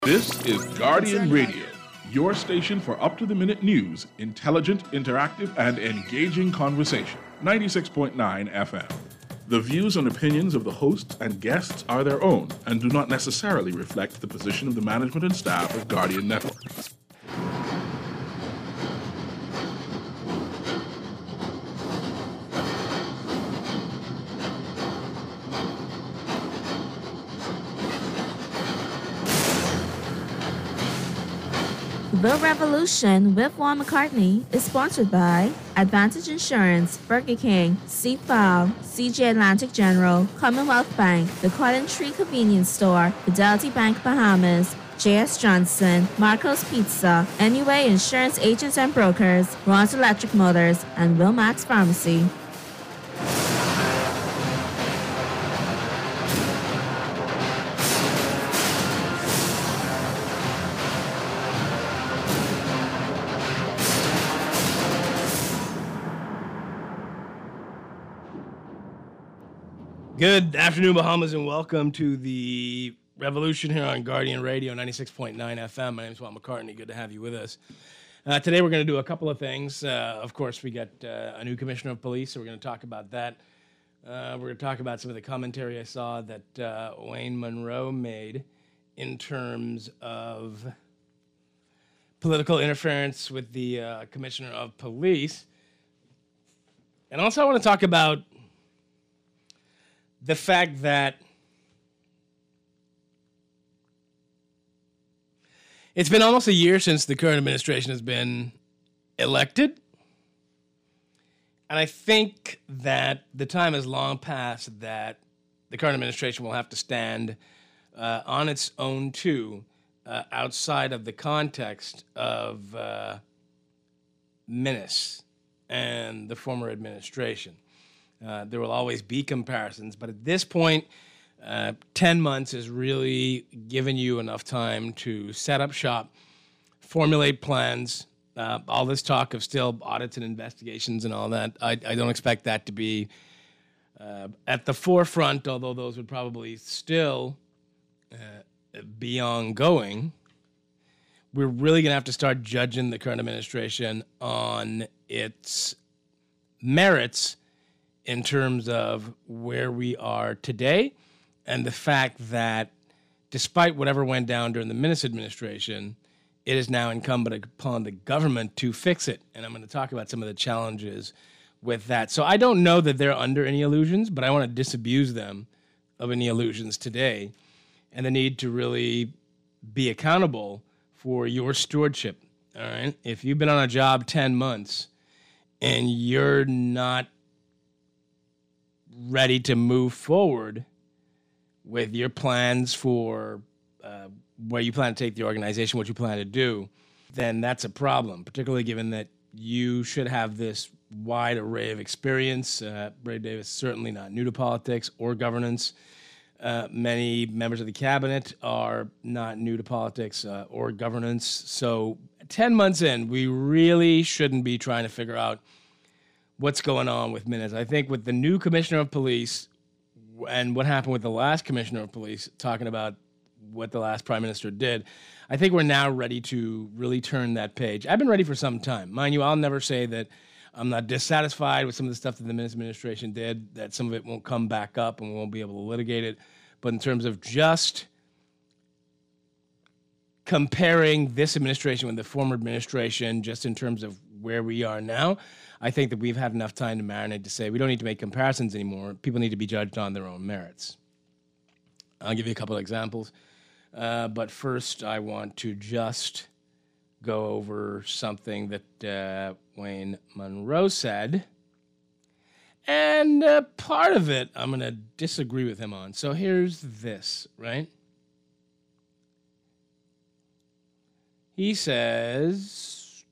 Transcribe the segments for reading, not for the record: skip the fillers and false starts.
This is Guardian Radio, your station for up-to-the-minute news, intelligent, interactive, and engaging conversation. 96.9 FM. The views and opinions of the hosts and guests are their own and do not necessarily reflect the position of the management and staff of Guardian Network. The Revolution with Juan McCartney is sponsored by Advantage Insurance, Burger King, C-File, CJ Atlantic General, Commonwealth Bank, the Cotton Tree Convenience Store, Fidelity Bank Bahamas, J.S. Johnson, Marco's Pizza, NUA Insurance Agents and Brokers, Ron's Electric Motors, and Wilmax Pharmacy. Good afternoon, Bahamas, and welcome to the Revolution here on Guardian Radio, 96.9 FM. My name is Juan McCartney. Good to have you with us. Today we're going to do a couple of things. Of course, we got a new commissioner of police, so we're going to talk about that. We're going to talk about some of the commentary I saw that Wayne Monroe made in terms of political interference with the commissioner of police. And also I want to talk about the fact that it's been almost a year since the current administration has been elected. And I think that the time has long passed that the current administration will have to stand on its own too, outside of the context of Minnis and the former administration. There will always be comparisons, but at this point, 10 months is really giving you enough time to set up shop, formulate plans. All this talk of still audits and investigations and all that, I don't expect that to be at the forefront, although those would probably still be ongoing. We're really going to have to start judging the current administration on its merits in terms of where we are today and the fact that despite whatever went down during the Minnis administration, it is now incumbent upon the government to fix it. And I'm going to talk about some of the challenges with that. So I don't know that they're under any illusions, but I want to disabuse them of any illusions today and the need to really be accountable for your stewardship. All right? If you've been on a job 10 months and you're not ready to move forward with your plans for where you plan to take the organization, what you plan to do, then that's a problem, particularly given that you should have this wide array of experience. Ray Davis is certainly not new to politics or governance. Many members of the cabinet are not new to politics or governance. So 10 months in, we really shouldn't be trying to figure out what's going on with Minnis. I think with the new commissioner of police and what happened with the last commissioner of police, talking about what the last prime minister did, I think we're now ready to really turn that page. I've been ready for some time. Mind you, I'll never say that I'm not dissatisfied with some of the stuff that the Minnis administration did, that some of it won't come back up and we won't be able to litigate it. But in terms of just comparing this administration with the former administration, just in terms of where we are now, I think that we've had enough time to marinate to say we don't need to make comparisons anymore. People need to be judged on their own merits. I'll give you a couple of examples. But first, I want to just go over something that Wayne Monroe said. And part of it I'm going to disagree with him on. So here's this, right? He says,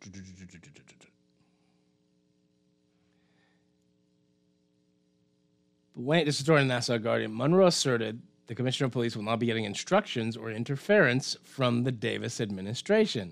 Wayne, this is story in the Nassau Guardian. Monroe asserted the Commissioner of Police will not be getting instructions or interference from the Davis administration.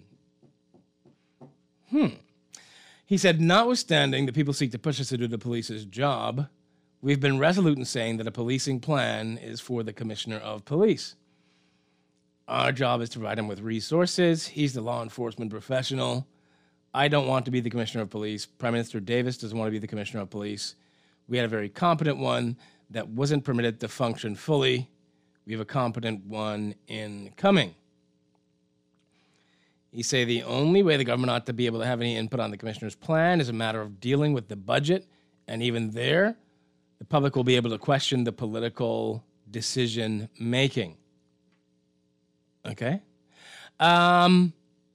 He said, notwithstanding that people seek to push us to do the police's job, we've been resolute in saying that a policing plan is for the Commissioner of Police. Our job is to provide him with resources. He's the law enforcement professional. I don't want to be the commissioner of police. Prime Minister Davis doesn't want to be the commissioner of police. We had a very competent one that wasn't permitted to function fully. We have a competent one incoming. You say the only way the government ought to be able to have any input on the commissioner's plan is a matter of dealing with the budget, and even there, the public will be able to question the political decision making. Okay? I'm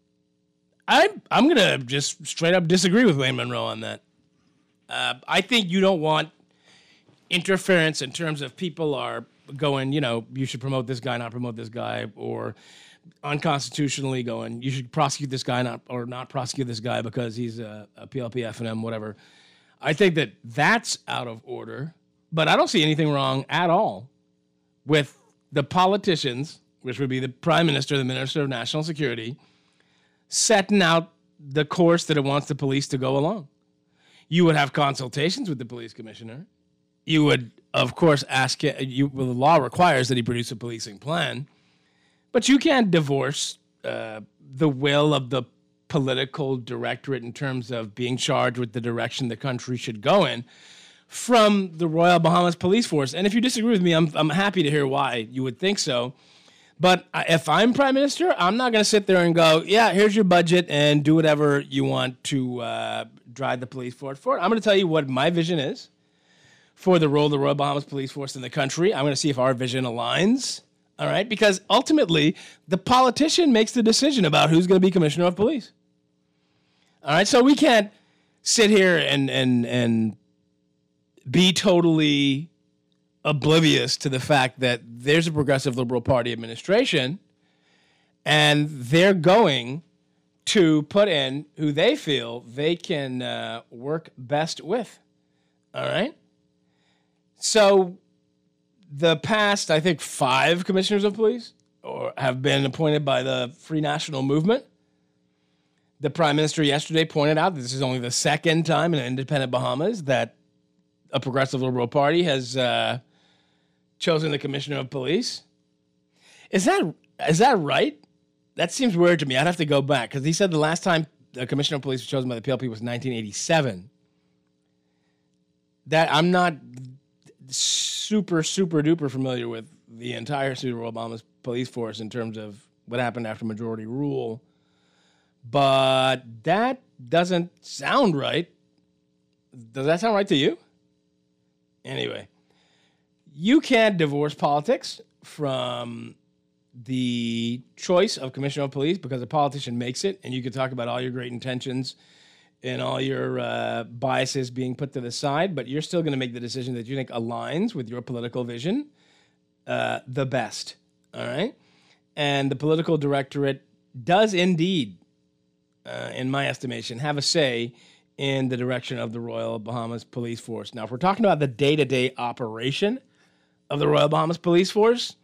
going to just straight up disagree with Wayne Monroe on that. I think you don't want interference in terms of people are going, you should promote this guy, not promote this guy, or unconstitutionally going, you should prosecute this guy not prosecute this guy because he's a PLP, F&M, whatever. I think that that's out of order, but I don't see anything wrong at all with the politicians, which would be the Prime Minister, the Minister of National Security, setting out the course that it wants the police to go along. You would have consultations with the police commissioner. You would, of course, the law requires that he produce a policing plan, but you can't divorce the will of the political directorate in terms of being charged with the direction the country should go in from the Royal Bahamas Police Force. And if you disagree with me, I'm happy to hear why you would think so. But if I'm Prime Minister, I'm not going to sit there and go, yeah, here's your budget and do whatever you want to drive the police forward for it. I'm going to tell you what my vision is for the role of the Royal Bahamas Police Force in the country. I'm going to see if our vision aligns, all right? Because ultimately, the politician makes the decision about who's going to be Commissioner of Police. All right, so we can't sit here and be totally oblivious to the fact that there's a progressive Liberal Party administration and they're going to put in who they feel they can work best with. All right? So the past, I think, 5 commissioners of police have been appointed by the Free National Movement. The Prime Minister yesterday pointed out that this is only the second time in an independent Bahamas that a progressive Liberal Party has chosen the Commissioner of Police. Is that right? That seems weird to me. I'd have to go back because he said the last time the Commissioner of Police was chosen by the PLP was 1987. That I'm not super duper familiar with the entire Royal Bahamas Police Force in terms of what happened after majority rule, but that doesn't sound right. Does that sound right to you? Anyway, you can't divorce politics from the choice of Commissioner of Police because a politician makes it, and you can talk about all your great intentions and all your biases being put to the side, but you're still going to make the decision that you think aligns with your political vision the best, all right? And the political directorate does indeed, in my estimation, have a say in the direction of the Royal Bahamas Police Force. Now, if we're talking about the day-to-day operation of the Royal Bahamas Police Force,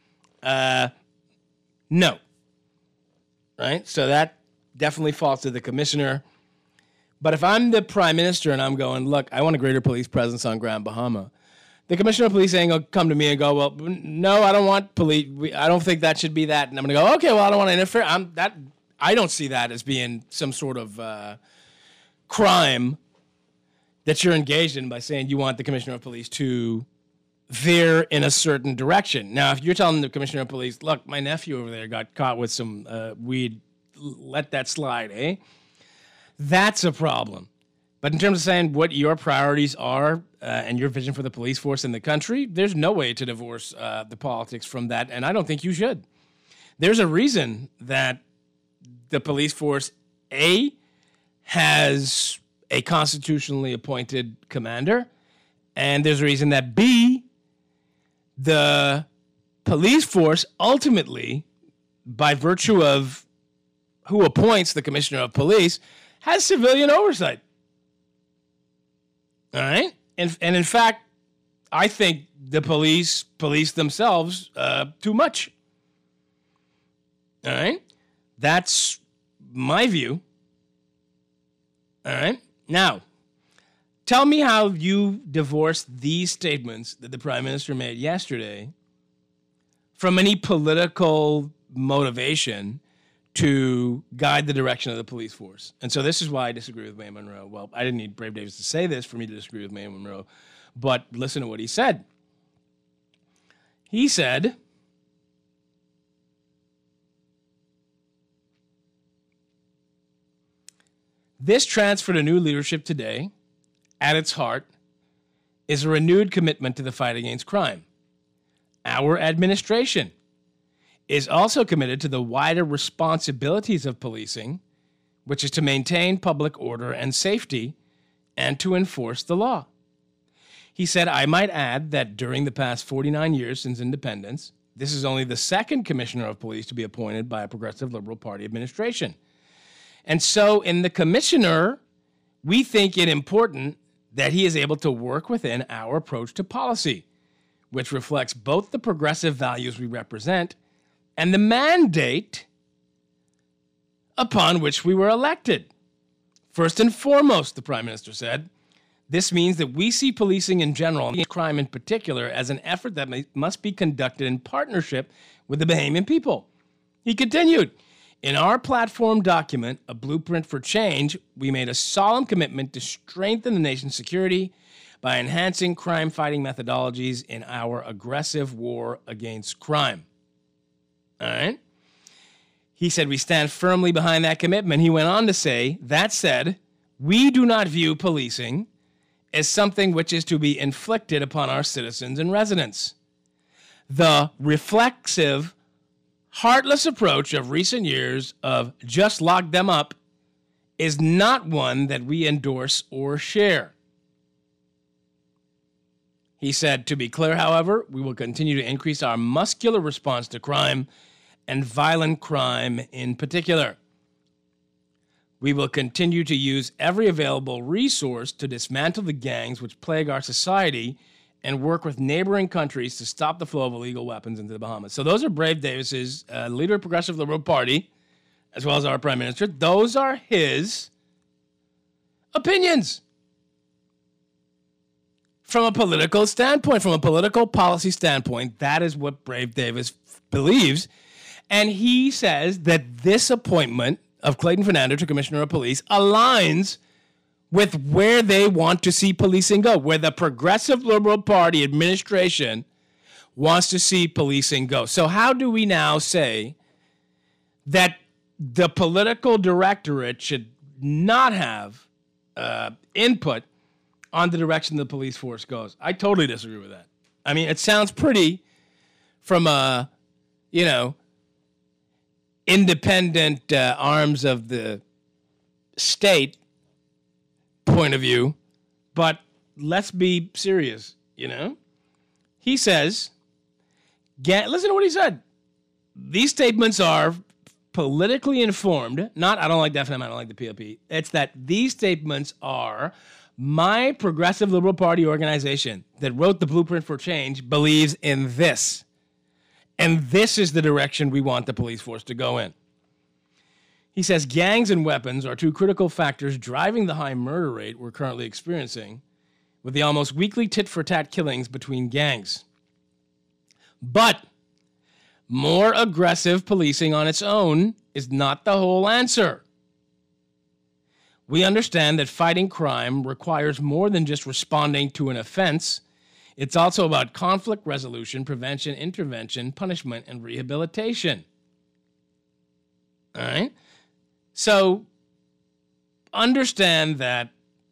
no. Right? So that definitely falls to the commissioner. But if I'm the Prime Minister and I'm going, look, I want a greater police presence on Grand Bahama, the Commissioner of Police ain't going to come to me and go, well, no, I don't want police. I don't think that should be that. And I'm going to go, okay, well, I don't want to interfere. I don't see that as being some sort of crime that you're engaged in by saying you want the Commissioner of Police to veer in a certain direction. Now, if you're telling the Commissioner of Police, look, my nephew over there got caught with some weed, let that slide, eh? That's a problem. But in terms of saying what your priorities are and your vision for the police force in the country, there's no way to divorce the politics from that, and I don't think you should. There's a reason that the police force, A, has a constitutionally appointed commander, and there's a reason that, B, the police force ultimately, by virtue of who appoints the Commissioner of Police, has civilian oversight. All right? And in fact, I think the police themselves too much. All right? That's my view. All right? Now, tell me how you divorce these statements that the Prime Minister made yesterday from any political motivation to guide the direction of the police force. And so this is why I disagree with Wayne Monroe. Well, I didn't need Brave Davis to say this for me to disagree with Wayne Monroe, but listen to what he said. He said, this transfer to new leadership today, at its heart, is a renewed commitment to the fight against crime. Our administration is also committed to the wider responsibilities of policing, which is to maintain public order and safety and to enforce the law. He said, I might add that during the past 49 years since independence, this is only the second commissioner of police to be appointed by a progressive Liberal Party administration. And so in the commissioner, we think it important that he is able to work within our approach to policy, which reflects both the progressive values we represent and the mandate upon which we were elected. First and foremost, the Prime Minister said, this means that we see policing in general, and crime in particular, as an effort that must be conducted in partnership with the Bahamian people. He continued, in our platform document, A Blueprint for Change, we made a solemn commitment to strengthen the nation's security by enhancing crime-fighting methodologies in our aggressive war against crime. All right? He said, we stand firmly behind that commitment. He went on to say, that said, we do not view policing as something which is to be inflicted upon our citizens and residents. The reflexive, heartless approach of recent years of just lock them up is not one that we endorse or share. He said, to be clear, however, we will continue to increase our muscular response to crime and violent crime in particular. We will continue to use every available resource to dismantle the gangs which plague our society and work with neighboring countries to stop the flow of illegal weapons into the Bahamas. So those are Brave Davis's leader of the Progressive Liberal Party, as well as our Prime Minister. Those are his opinions. From a political standpoint, from a political policy standpoint, that is what Brave Davis believes. And he says that this appointment of Clayton Fernando to Commissioner of Police aligns with where they want to see policing go, where the Progressive Liberal Party administration wants to see policing go. So how do we now say that the political directorate should not have input on the direction the police force goes? I totally disagree with that. I mean, it sounds pretty from a, independent arms of the state point of view, but let's be serious, He says, listen to what he said. These statements are politically informed, not I don't like the FNM, I don't like the PLP. It's that these statements are my Progressive Liberal Party organization that wrote the Blueprint for Change believes in this. And this is the direction we want the police force to go in. He says gangs and weapons are two critical factors driving the high murder rate we're currently experiencing, with the almost weekly tit-for-tat killings between gangs. But more aggressive policing on its own is not the whole answer. We understand that fighting crime requires more than just responding to an offense. It's also about conflict resolution, prevention, intervention, punishment, and rehabilitation. All right? So understand that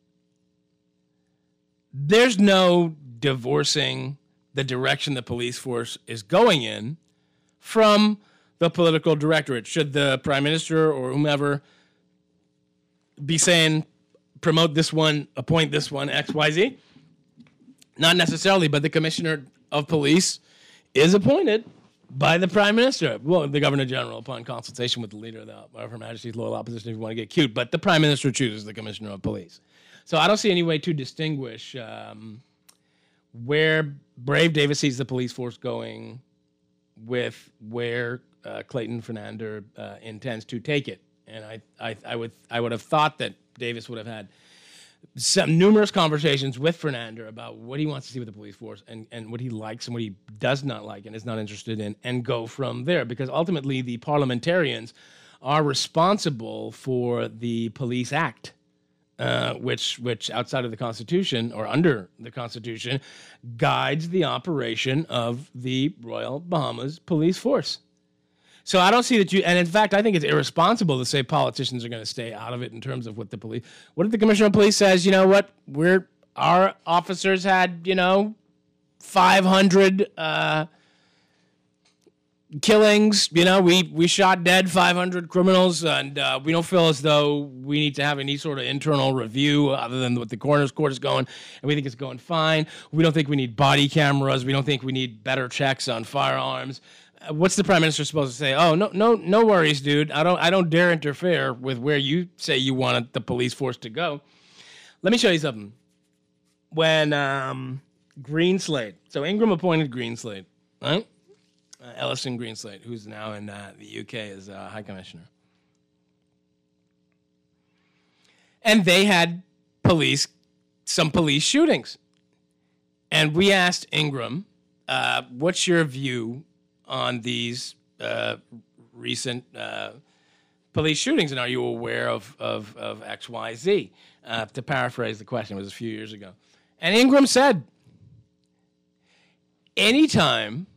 there's no divorcing the direction the police force is going in from the political directorate. Should the Prime Minister or whomever be saying, promote this one, appoint this one, X, Y, Z? Not necessarily, but the Commissioner of Police is appointed by the Prime Minister. Well, the Governor General, upon consultation with the leader of Her Majesty's Loyal Opposition, if you want to get cute. But the Prime Minister chooses the Commissioner of Police. So I don't see any way to distinguish where Brave Davis sees the police force going with where Clayton Fernando intends to take it. And I would have thought that Davis would have had some numerous conversations with Fernander about what he wants to see with the police force and what he likes and what he does not like and is not interested in, and go from there. Because ultimately, the parliamentarians are responsible for the Police Act, which outside of the Constitution or under the Constitution guides the operation of the Royal Bahamas Police Force. So I don't see that and in fact, I think it's irresponsible to say politicians are going to stay out of it in terms of what the police. What if the Commissioner of Police says, you know what, our officers had, 500 killings, we shot dead 500 criminals, and we don't feel as though we need to have any sort of internal review other than what the coroner's court is going, and we think it's going fine. We don't think we need body cameras. We don't think we need better checks on firearms. What's the Prime Minister supposed to say? Oh, no worries, dude. I don't dare interfere with where you say you want the police force to go. Let me show you something. When Greenslade, so Ingram appointed Greenslade, right? Ellison Greenslade, who's now in the UK as High Commissioner. And they had some police shootings. And we asked Ingram, what's your view on these recent police shootings, and are you aware of XYZ? To paraphrase the question, it was a few years ago. And Ingram said, anytime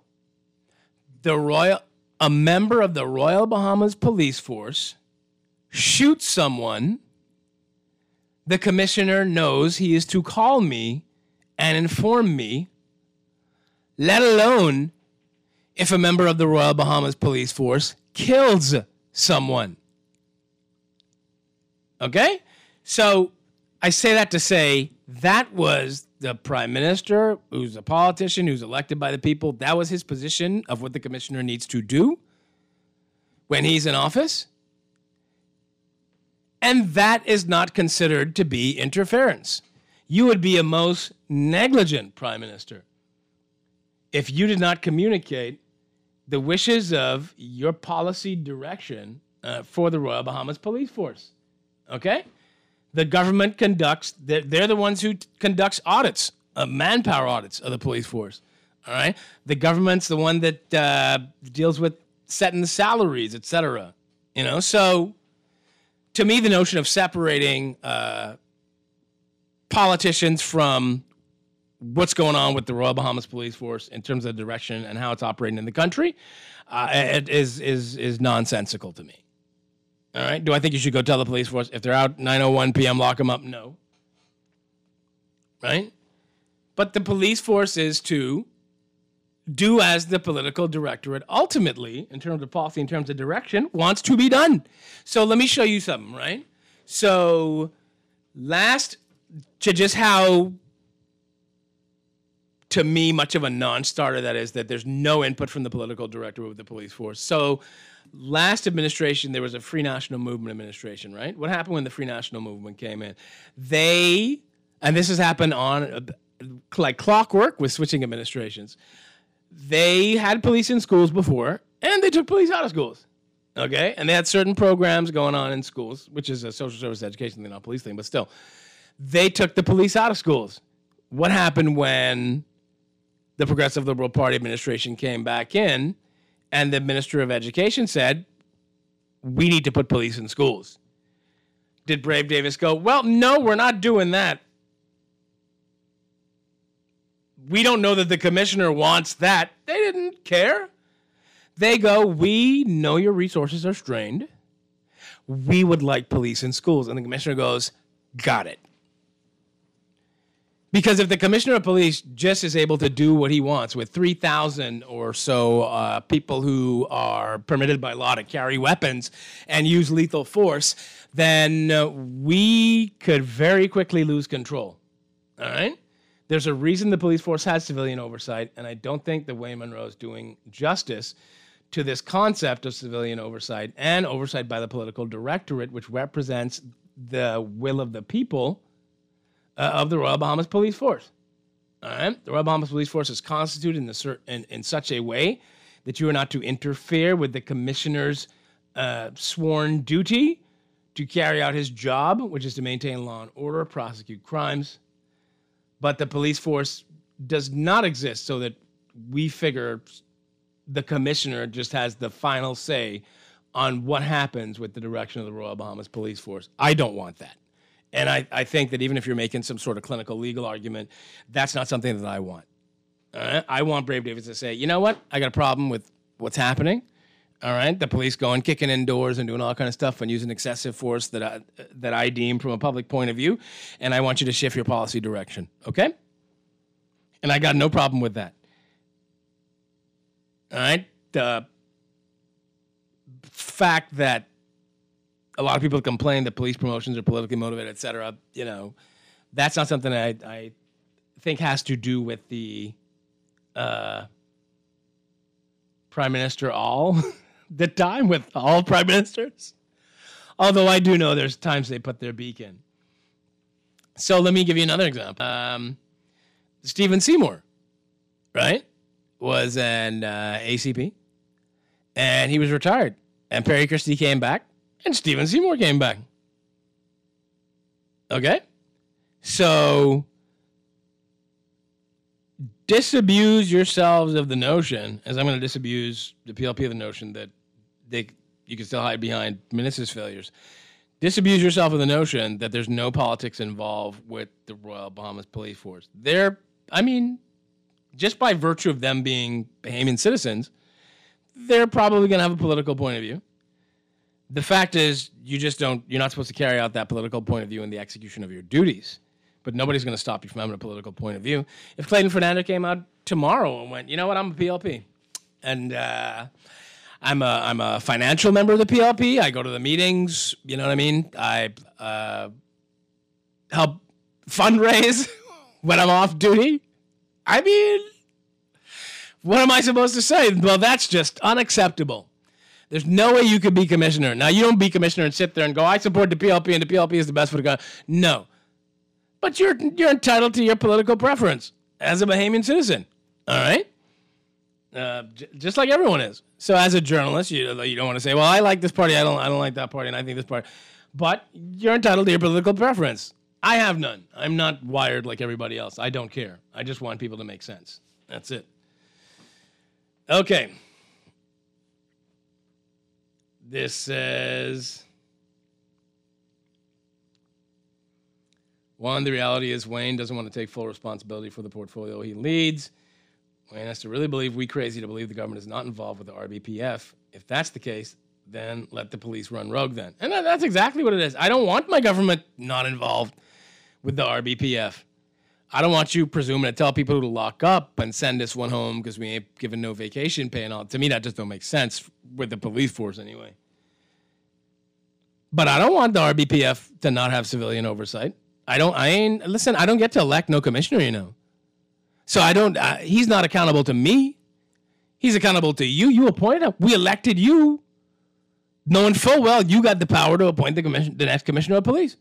a member of the Royal Bahamas Police Force shoots someone, the commissioner knows he is to call me and inform me, let alone if a member of the Royal Bahamas Police Force kills someone. Okay? So I say that to say that was the Prime Minister, who's a politician, who's elected by the people. That was his position of what the commissioner needs to do when he's in office. And that is not considered to be interference. You would be a most negligent Prime Minister if you did not communicate the wishes of your policy direction for the Royal Bahamas Police Force. Okay? The government they're the ones who conducts audits, manpower audits of the police force. All right? The government's the one that deals with setting the salaries, et cetera. So to me, the notion of separating politicians from what's going on with the Royal Bahamas Police Force in terms of the direction and how it's operating in the country, it is nonsensical to me. All right? Do I think you should go tell the police force if they're out 9:01 p.m., lock them up? No. Right? But the police force is to do as the political directorate ultimately, in terms of policy, in terms of direction, wants to be done. So let me show you something, right? So just how, to me, much of a non-starter that is, that there's no input from the political director of the police force. So last administration, there was a Free National Movement administration, right? What happened when the Free National Movement came in? And this has happened on like clockwork with switching administrations. They had police in schools before, and they took police out of schools, okay? And they had certain programs going on in schools, which is a social service education thing, not a police thing, but still. They took the police out of schools. What happened when the Progressive Liberal Party administration came back in and the Minister of Education said, we need to put police in schools? Did Brave Davis go, well, no, we're not doing that? We don't know that the commissioner wants that. They didn't care. They go, we know your resources are strained. We would like police in schools. And the commissioner goes, got it. Because if the commissioner of police just is able to do what he wants with 3,000 or so people who are permitted by law to carry weapons and use lethal force, then we could very quickly lose control. All right? There's a reason the police force has civilian oversight, and I don't think that Wayne Munro is doing justice to this concept of civilian oversight and oversight by the political directorate, which represents the will of the people of the Royal Bahamas Police Force. All right? The Royal Bahamas Police Force is constituted in such a way that you are not to interfere with the commissioner's sworn duty to carry out his job, which is to maintain law and order, prosecute crimes. But the police force does not exist so that we figure the commissioner just has the final say on what happens with the direction of the Royal Bahamas Police Force. I don't want that. And I think that even if you're making some sort of clinical legal argument, that's not something that I want. I want Brave Davis to say, you know what? I got a problem with what's happening. All right, the police going, kicking in doors and doing all kind of stuff and using excessive force that I deem from a public point of view, and I want you to shift your policy direction, okay? And I got no problem with that. All right, the fact that a lot of people complain that police promotions are politically motivated, et cetera, that's not something I think has to do with the Prime Minister all the time, with all prime ministers. Although I do know there's times they put their beak in. So let me give you another example. Stephen Seymour, right, was an ACP, and he was retired. And Perry Christie came back, and Stephen Seymour came back. Okay? So disabuse yourselves of the notion, as I'm going to disabuse the PLP of the notion that you can still hide behind ministers' failures. Disabuse yourself of the notion that there's no politics involved with the Royal Bahamas Police Force. Just by virtue of them being Bahamian citizens, they're probably going to have a political point of view. The fact is, you're not supposed to carry out that political point of view in the execution of your duties. But nobody's going to stop you from having a political point of view. If Clayton Fernandez came out tomorrow and went, you know what, I'm a PLP, and I'm a financial member of the PLP. I go to the meetings. You know what I mean? I help fundraise when I'm off duty. What am I supposed to say? Well, that's just unacceptable. There's no way you could be commissioner. Now, you don't be commissioner and sit there and go, I support the PLP and the PLP is the best for the country. No. But you're entitled to your political preference as a Bahamian citizen, all right? Just like everyone is. So as a journalist, you don't want to say, well, I like this party, I don't like that party, and I think this party. But you're entitled to your political preference. I have none. I'm not wired like everybody else. I don't care. I just want people to make sense. That's it. Okay. This says, one, the reality is Wayne doesn't want to take full responsibility for the portfolio he leads. Wayne has to really believe we crazy to believe the government is not involved with the RBPF. If that's the case, then let the police run rogue then. And that's exactly what it is. I don't want my government not involved with the RBPF. I don't want you presuming to tell people to lock up and send this one home because we ain't giving no vacation pay and all. To me, that just don't make sense with the police force anyway. But I don't want the RBPF to not have civilian oversight. I don't get to elect no commissioner, So he's not accountable to me. He's accountable to you. You appointed him. We elected you, knowing full well you got the power to appoint the next commissioner of police.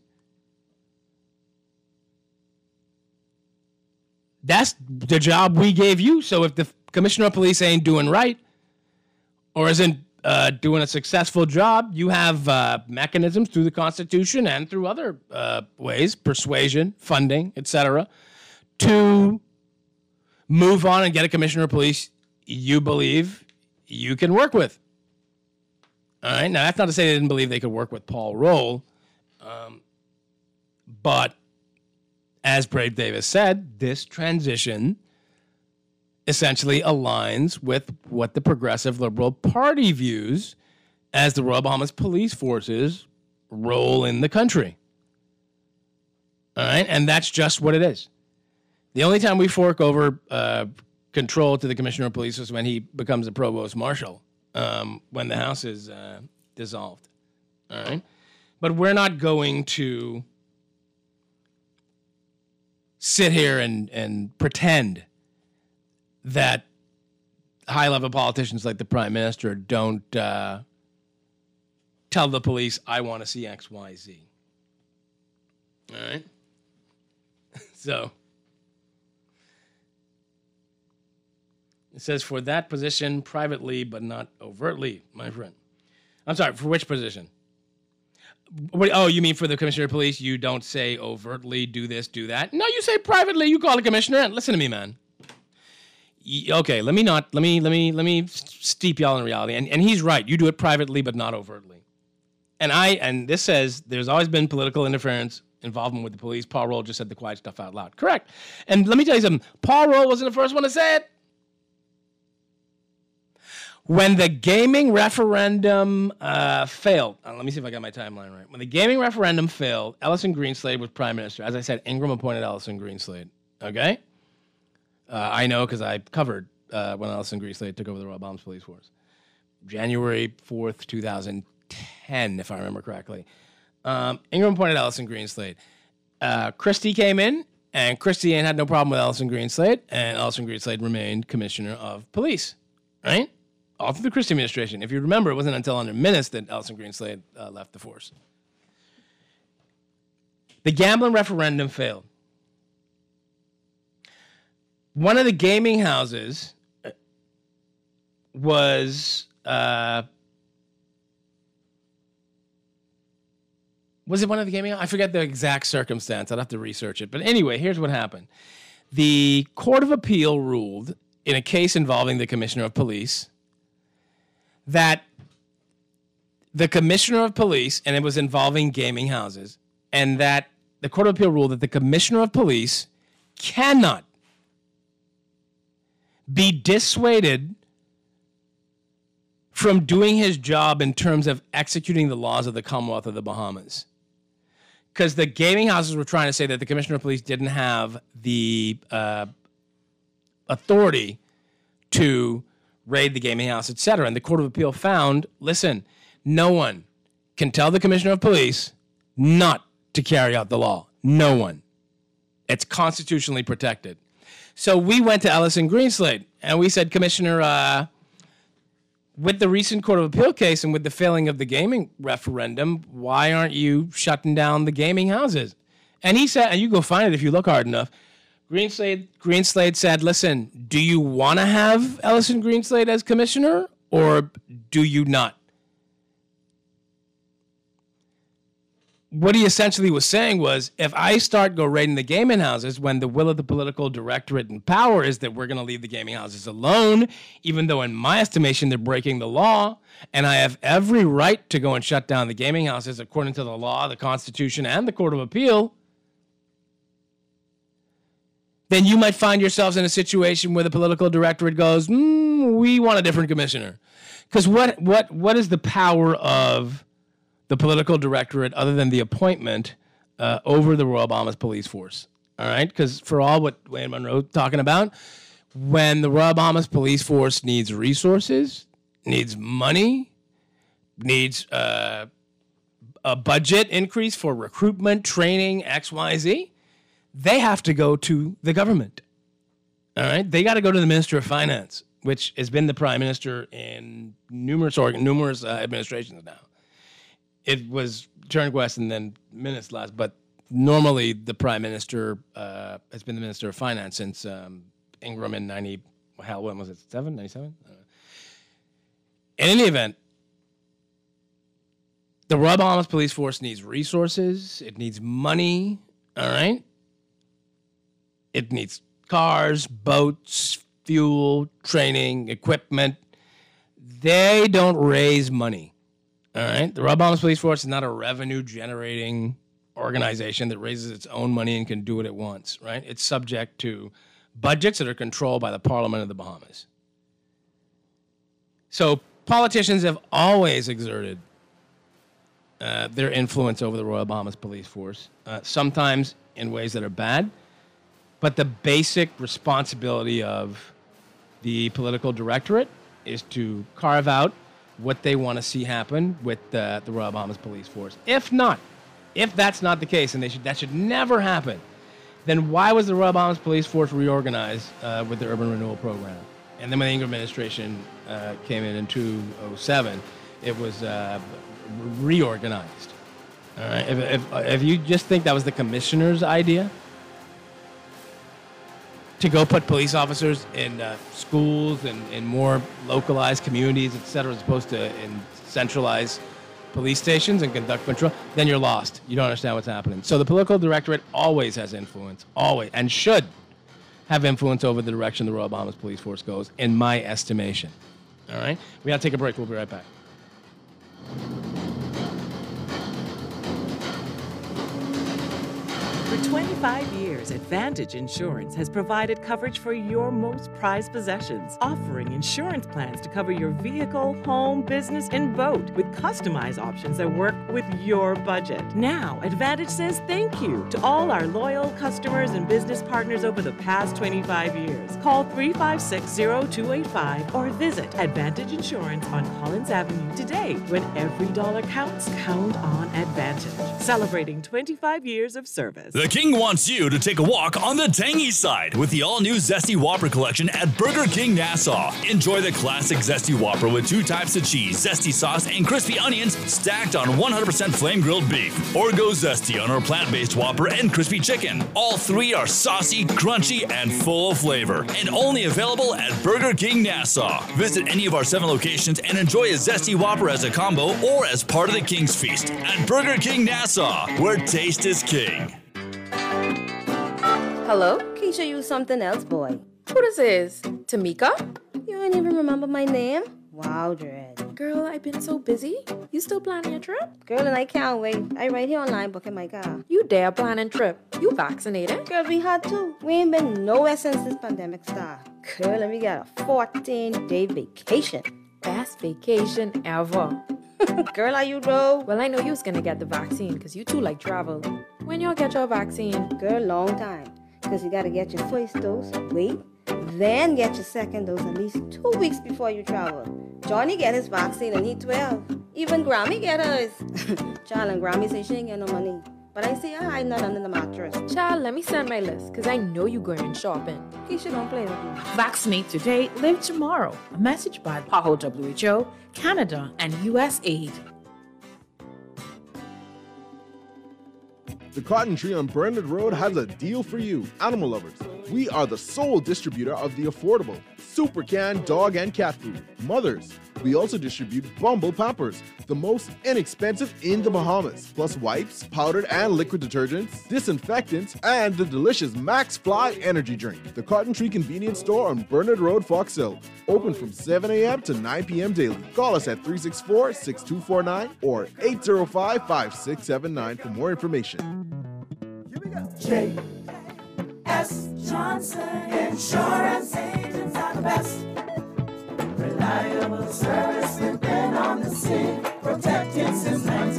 That's the job we gave you. So if the commissioner of police ain't doing right or isn't doing a successful job, you have mechanisms through the Constitution and through other ways, persuasion, funding, etc., to move on and get a commissioner of police you believe you can work with. All right. Now, that's not to say they didn't believe they could work with Paul Roll, but as Brave Davis said, this transition essentially aligns with what the Progressive Liberal Party views as the Royal Bahamas Police Force's role in the country. All right? And that's just what it is. The only time we fork over control to the Commissioner of Police is when he becomes a Provost Marshal, when the House is dissolved. All right? But we're not going to sit here and pretend that high-level politicians like the Prime Minister don't tell the police, I want to see X, Y, Z. All right? So, it says, for that position, privately but not overtly, my friend. I'm sorry, for which position? Oh, you mean for the commissioner of police, you don't say overtly do this, do that? No, you say privately. You call the commissioner. And listen to me, man. Okay, let me steep y'all in reality. And he's right. You do it privately, but not overtly. And this says there's always been political interference, involvement with the police. Paul Roll just said the quiet stuff out loud. Correct. And let me tell you something. Paul Roll wasn't the first one to say it. When the gaming referendum failed, let me see if I got my timeline right. When the gaming referendum failed, Ellison Greenslade was prime minister. As I said, Ingram appointed Ellison Greenslade. Okay? I know because I covered when Ellison Greenslade took over the Royal Bahamas Police Force. January 4th, 2010, if I remember correctly. Ingram appointed Ellison Greenslade. Christie came in, and Christie ain't had no problem with Ellison Greenslade, and Ellison Greenslade remained commissioner of police. Right? All through the Christie administration. If you remember, it wasn't until under Minnis that Ellison Greenslade left the force. The gambling referendum failed. One of the gaming houses was it one of the gaming houses? I forget the exact circumstance. I'd have to research it. But anyway, here's what happened. The Court of Appeal ruled in a case involving the Commissioner of Police that the Commissioner of Police, and it was involving gaming houses, and that the Court of Appeal ruled that the Commissioner of Police cannot be dissuaded from doing his job in terms of executing the laws of the Commonwealth of the Bahamas. Because the gaming houses were trying to say that the Commissioner of Police didn't have the authority to raid the gaming house, etc. And the Court of Appeal found, listen, no one can tell the Commissioner of Police not to carry out the law. No one. It's constitutionally protected. So we went to Ellison Greenslade, and we said, Commissioner, with the recent Court of Appeal case and with the failing of the gaming referendum, why aren't you shutting down the gaming houses? And he said, and you go find it if you look hard enough, Greenslade said, listen, do you want to have Ellison Greenslade as commissioner or do you not? What he essentially was saying was, if I start go raiding the gaming houses when the will of the political directorate in power is that we're going to leave the gaming houses alone, even though in my estimation they're breaking the law, and I have every right to go and shut down the gaming houses according to the law, the Constitution, and the Court of Appeal, then you might find yourselves in a situation where the political directorate goes, we want a different commissioner. Because what is the power of the political directorate other than the appointment over the Royal Bahamas Police Force? All right? Because for all what Wayne Monroe talking about, when the Royal Bahamas Police Force needs resources, needs money, needs a budget increase for recruitment, training, XYZ, they have to go to the government. All right? They got to go to the Minister of Finance, which has been the Prime Minister in numerous administrations now. It was Turnquest and then Minnis last, but normally the Prime Minister has been the Minister of Finance since Ingram in 90, when was it, 97? In any event, the Royal Bahamas Police Force needs resources. It needs money, all right? It needs cars, boats, fuel, training, equipment. They don't raise money. All right? The Royal Bahamas Police Force is not a revenue-generating organization that raises its own money and can do what it wants, right? It's subject to budgets that are controlled by the Parliament of the Bahamas. So politicians have always exerted their influence over the Royal Bahamas Police Force, sometimes in ways that are bad, but the basic responsibility of the political directorate is to carve out what they want to see happen with the Royal Bahamas Police Force. If that's not the case, and that should never happen, then why was the Royal Bahamas Police Force reorganized with the Urban Renewal Program? And then when the Ingram administration came in 2007, it was reorganized. All right. If you just think that was the commissioner's idea to go put police officers in schools and in more localized communities, et cetera, as opposed to in centralized police stations and conduct patrol, then you're lost. You don't understand what's happening. So the political directorate always has influence, always, and should have influence over the direction the Royal Bahamas Police Force goes, in my estimation. All right? We got to take a break. We'll be right back. For 25 years, Advantage Insurance has provided coverage for your most prized possessions, offering insurance plans to cover your vehicle, home, business, and boat with customized options that work with your budget. Now, Advantage says thank you to all our loyal customers and business partners over the past 25 years. Call 356-0285 or visit Advantage Insurance on Collins Avenue today. When every dollar counts, count on Advantage. Celebrating 25 years of service. The King wants you to take a walk on the tangy side with the all-new Zesty Whopper collection at Burger King Nassau. Enjoy the classic Zesty Whopper with 2 types of cheese, zesty sauce, and crispy onions stacked on 100% flame-grilled beef. Or go zesty on our plant-based Whopper and crispy chicken. All 3 are saucy, crunchy, and full of flavor. And only available at Burger King Nassau. Visit any of our 7 locations and enjoy a Zesty Whopper as a combo or as part of the King's Feast at Burger King Nassau, where taste is king. Hello? Keisha, you something else, boy. Who this is? Tamika? You ain't even remember my name? Wow, Dread. Girl, I've been so busy. You still planning a trip? Girl, and I can't wait. I right here online booking my car. You dare planning trip? You vaccinated? Girl, we had to. We ain't been nowhere since this pandemic started. Girl, and we got a 14-day vacation. Best vacation ever. Girl, are you though? Well, I know you was gonna get the vaccine because you too like travel. When y'all get your vaccine? Girl, long time. Because you gotta get your first dose, wait, then get your second dose at least 2 weeks before you travel. Johnny get his vaccine and he 12. Even Grammy get hers. Child, and Grammy say she ain't get no money. But I say her hide not under the mattress. Child, let me send my list because I know you going shopping. Keisha don't play with you. Vaccinate today, live tomorrow. A message by PAHO WHO, Canada, and USAID. The Cotton Tree on Bernard Road has a deal for you, animal lovers. We are the sole distributor of the affordable super canned dog and cat food. Mothers, we also distribute Bumble Pampers, the most inexpensive in the Bahamas, plus wipes, powdered and liquid detergents, disinfectants, and the delicious Max Fly energy drink. The Cotton Tree Convenience Store on Bernard Road, Fox Hill, open from 7 a.m. to 9 p.m. daily. Call us at 364-6249 or 805-5679 for more information. J.S. Johnson Insurance Agents are the best. Reliable service, we've been on the scene, protecting since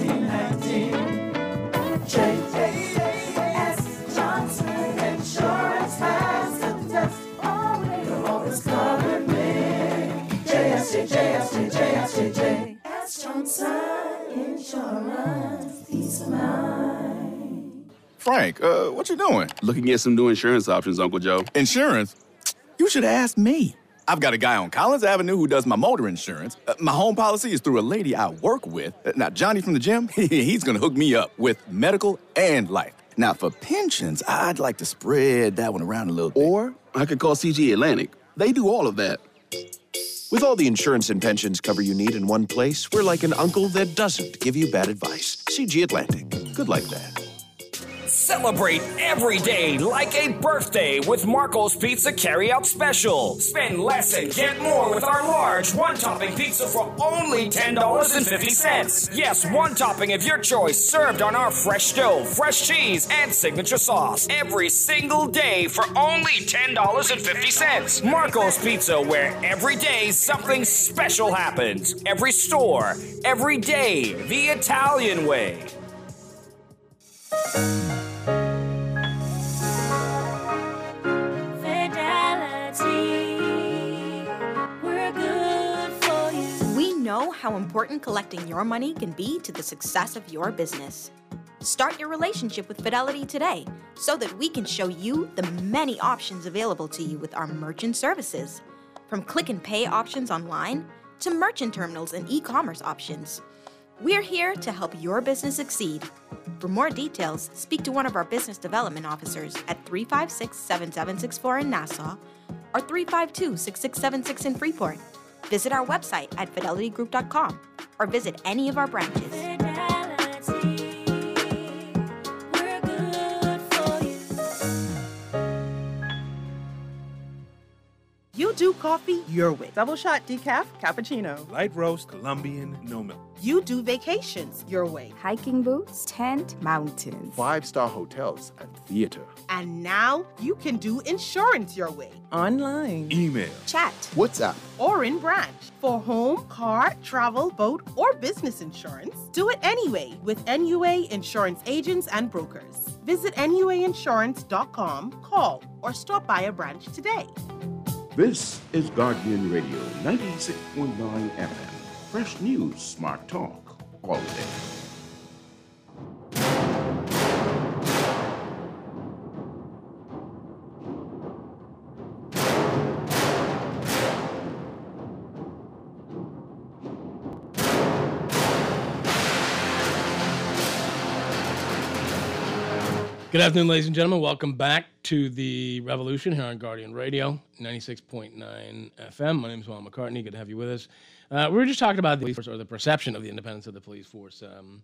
1919. J.S. Johnson Insurance has the test. You'll always cover me. J.S. Johnson Insurance, peace of mind. Frank, what you doing? Looking at some new insurance options, Uncle Joe. Insurance? You should have asked me. I've got a guy on Collins Avenue who does my motor insurance. My home policy is through a lady I work with. Now, Johnny from the gym, he's going to hook me up with medical and life. Now, for pensions, I'd like to spread that one around a little bit. Or I could call CG Atlantic. They do all of that. With all the insurance and pensions cover you need in one place, we're like an uncle that doesn't give you bad advice. CG Atlantic. Good like that. Celebrate every day like a birthday with Marco's Pizza Carryout Special. Spend less and get more with our large one-topping pizza for only $10.50. Yes, one topping of your choice served on our fresh dough, fresh cheese, and signature sauce. Every single day for only $10.50. Marco's Pizza, where every day something special happens. Every store, every day, the Italian way. We know how important collecting your money can be to the success of your business. Start your relationship with Fidelity today so that we can show you the many options available to you with our merchant services. From click and pay options online to merchant terminals and e-commerce options. We're here to help your business succeed. For more details, speak to one of our business development officers at 356-7764 in Nassau or 352-6676 in Freeport. Visit our website at fidelitygroup.com or visit any of our branches. do coffee your way. Double shot decaf, cappuccino. Light roast, Colombian, no milk. You do vacations your way. Hiking boots, tent, mountains. 5-star hotels and theater. And now you can do insurance your way. Online. Email. Chat. WhatsApp. Or in branch. For home, car, travel, boat, or business insurance, do it anyway with NUA Insurance Agents and Brokers. Visit NUAinsurance.com, call, or stop by a branch today. This is Guardian Radio 96.9 FM. Fresh news, smart talk, all day. Good afternoon, ladies and gentlemen. Welcome back to the Revolution here on Guardian Radio, 96.9 FM. My name is Juan McCartney. Good to have you with us. We were just talking about the police force, or the perception of the independence of the police force,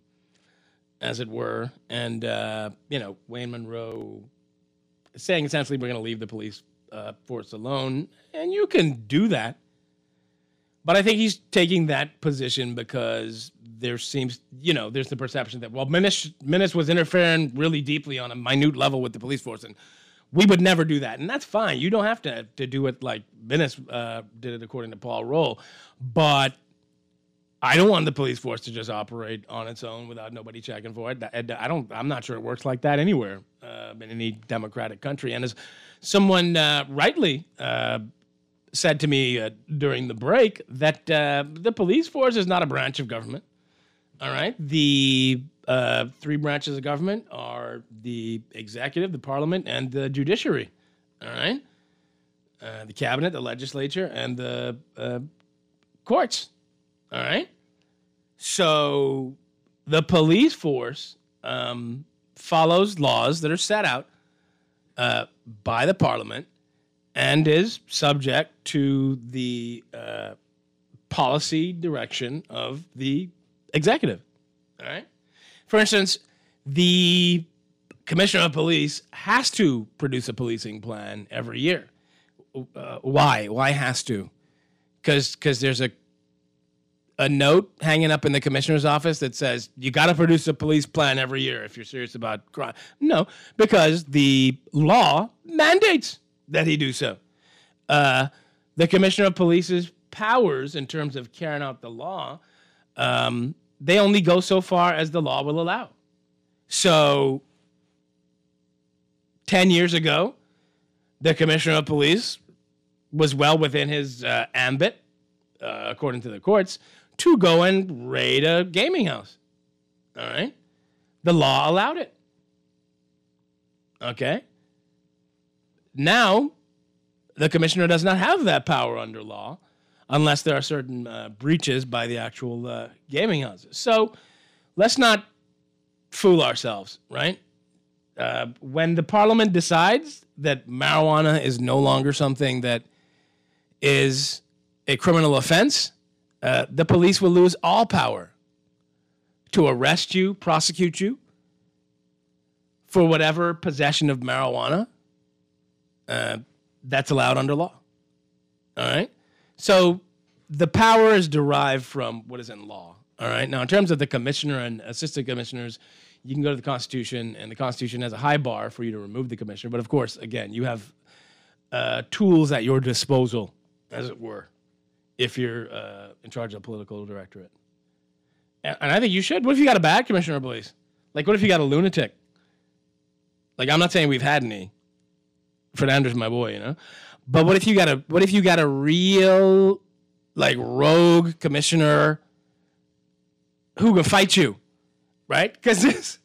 as it were. And, Wayne Monroe saying essentially we're going to leave the police force alone. And you can do that. But I think he's taking that position because there seems, there's the perception that, well, Minnis was interfering really deeply on a minute level with the police force, and we would never do that. And that's fine. You don't have to do it like Minnis did it, according to Paul Roll. But I don't want the police force to just operate on its own without nobody checking for it. I'm not sure it works like that anywhere in any democratic country. And as someone rightly said to me during the break, that the police force is not a branch of government. All right. The three branches of government are the executive, the parliament, and the judiciary. All right. The cabinet, the legislature, and the courts. All right. So the police force follows laws that are set out by the parliament and is subject to the policy direction of the executive. All right. For instance, the commissioner of police has to produce a policing plan every year. Why? Why has to? Because there's a note hanging up in the commissioner's office that says you got to produce a police plan every year if you're serious about crime. No, because the law mandates that he do so. The commissioner of police's powers in terms of carrying out the law, they only go so far as the law will allow. So 10 years ago, the commissioner of police was well within his ambit, according to the courts, to go and raid a gaming house. All right? The law allowed it. Okay? Now, the commissioner does not have that power under law unless there are certain breaches by the actual gaming houses. So let's not fool ourselves, right? When the parliament decides that marijuana is no longer something that is a criminal offense, the police will lose all power to arrest you, prosecute you for whatever possession of marijuana that's allowed under law. All right? So the power is derived from what is in law. All right? Now, in terms of the commissioner and assistant commissioners, you can go to the Constitution, and the Constitution has a high bar for you to remove the commissioner. But, of course, again, you have tools at your disposal, as it were, if you're in charge of a political directorate. And I think you should. What if you got a bad commissioner of police? Like, what if you got a lunatic? Like, I'm not saying we've had any. Fernando's my boy, you know? But what if you got a real, like, rogue commissioner who can fight you, right? Because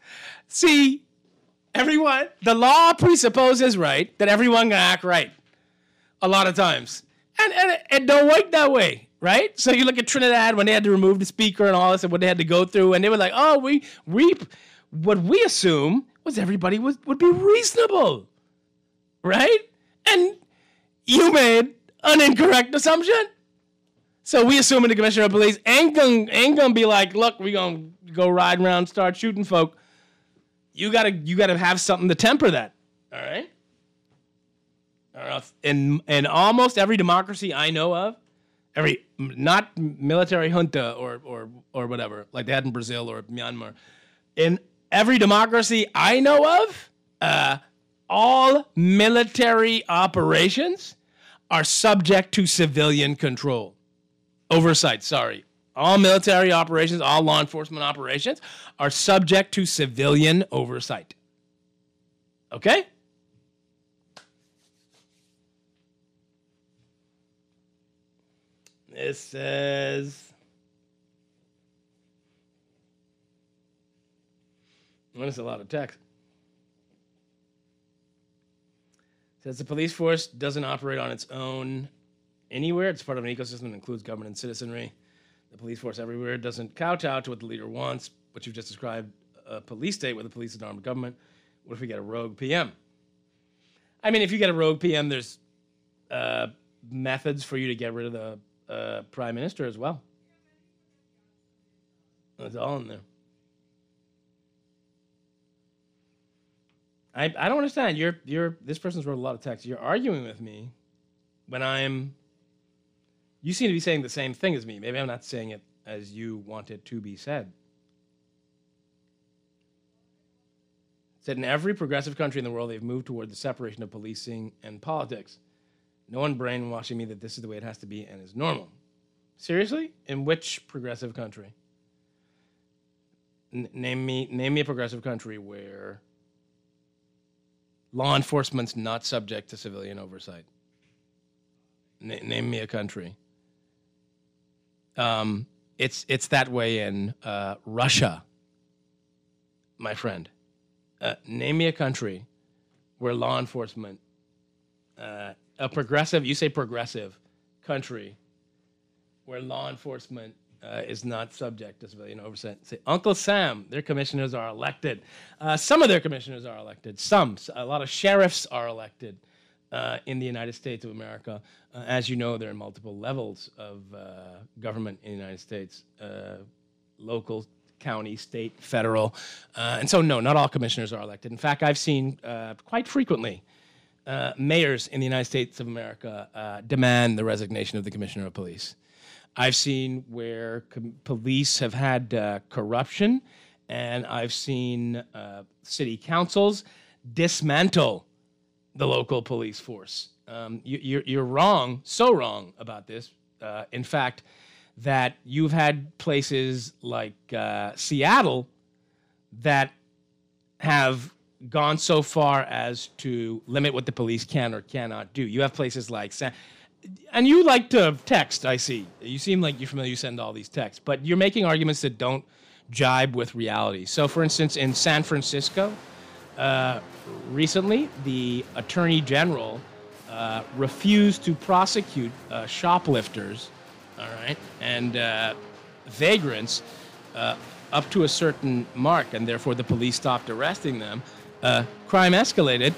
the law presupposes, right, that everyone can act right a lot of times. And it don't work that way, right? So you look at Trinidad when they had to remove the speaker and all this and what they had to go through, and they were like, oh, what we assume was everybody would be reasonable, right? And you made an incorrect assumption. So we assuming the commissioner of police ain't gonna be like, look, we gonna go ride around, start shooting folk. You gotta have something to temper that. All right. In almost every democracy I know of, not military junta or whatever, like they had in Brazil or Myanmar, in every democracy I know of, all military operations are subject to civilian control. Oversight, sorry. All military operations, all law enforcement operations are subject to civilian oversight. Okay? It says, well, that's a lot of text. It says the police force doesn't operate on its own anywhere. It's part of an ecosystem that includes government and citizenry. The police force everywhere doesn't kowtow to what the leader wants, but you've just described a police state where the police is an arm of government. What if we get a rogue PM? I mean, if you get a rogue PM, there's methods for you to get rid of the prime minister as well. It's all in there. I don't understand. This person's wrote a lot of text. You're arguing with me when you seem to be saying the same thing as me. Maybe I'm not saying it as you want it to be said. It said in every progressive country in the world, they've moved toward the separation of policing and politics. No one brainwashing me that this is the way it has to be and is normal. Seriously? In which progressive country? Name me a progressive country where law enforcement's not subject to civilian oversight. Name me a country. It's that way in Russia, my friend. Name me a country where law enforcement, a progressive, you say progressive country, where law enforcement is not subject to civilian oversight. Say, Uncle Sam, their commissioners are elected. Some of their commissioners are elected. A lot of sheriffs are elected in the United States of America. As you know, there are multiple levels of government in the United States, local, county, state, federal. And so, no, not all commissioners are elected. In fact, I've seen quite frequently mayors in the United States of America demand the resignation of the commissioner of police. I've seen where police have had corruption, and I've seen city councils dismantle the local police force. You're wrong, so wrong about this. In fact, that you've had places like Seattle that have gone so far as to limit what the police can or cannot do. You have places like and you like to text, I see. You seem like you're familiar, you send all these texts, but you're making arguments that don't jibe with reality. So, for instance, in San Francisco, recently, the Attorney General refused to prosecute shoplifters, all right, and vagrants up to a certain mark, and therefore the police stopped arresting them. Crime escalated.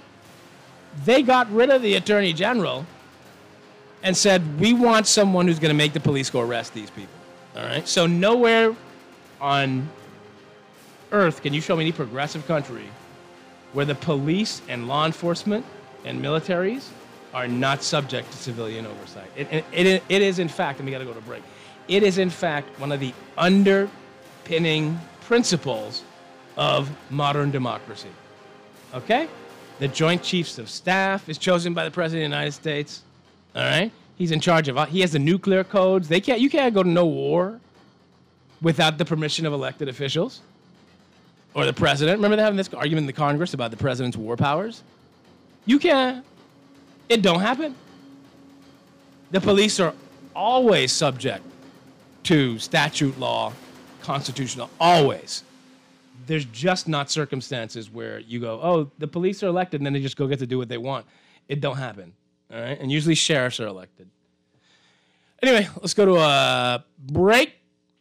They got rid of the Attorney General and said, we want someone who's going to make the police go arrest these people. All right? So nowhere on earth can you show me any progressive country where the police and law enforcement and militaries are not subject to civilian oversight. It is, in fact, and we got to go to break, it is, in fact, one of the underpinning principles of modern democracy. Okay? The Joint Chiefs of Staff is chosen by the President of the United States. All right? He's in charge of, he has the nuclear codes. You can't go to no war without the permission of elected officials or the president. Remember they having this argument in the Congress about the president's war powers? You can't. It don't happen. The police are always subject to statute law, constitutional, always. There's just not circumstances where you go, oh, the police are elected, and then they just go get to do what they want. It don't happen. All right, and usually sheriffs are elected. Anyway, let's go to a break.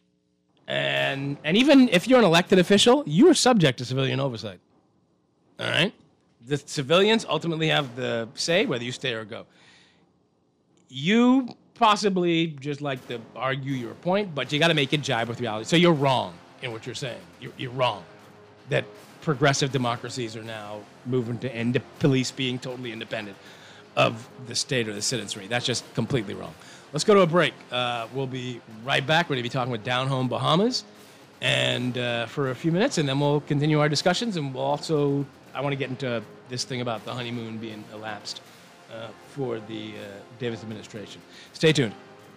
And even if you're an elected official, you are subject to civilian oversight. All right? The civilians ultimately have the say whether you stay or go. You possibly just like to argue your point, but you got to make it jibe with reality. So you're wrong in what you're saying. You're wrong that progressive democracies are now moving to end police being totally independent. of the state or the citizens rate. That's just completely wrong. Let's go to a break. We'll be right back. We're going to be talking with Down Home Bahamas and for a few minutes, and then we'll continue our discussions. And we'll also, I want to get into this thing about the honeymoon being elapsed for the Davis administration. Stay tuned.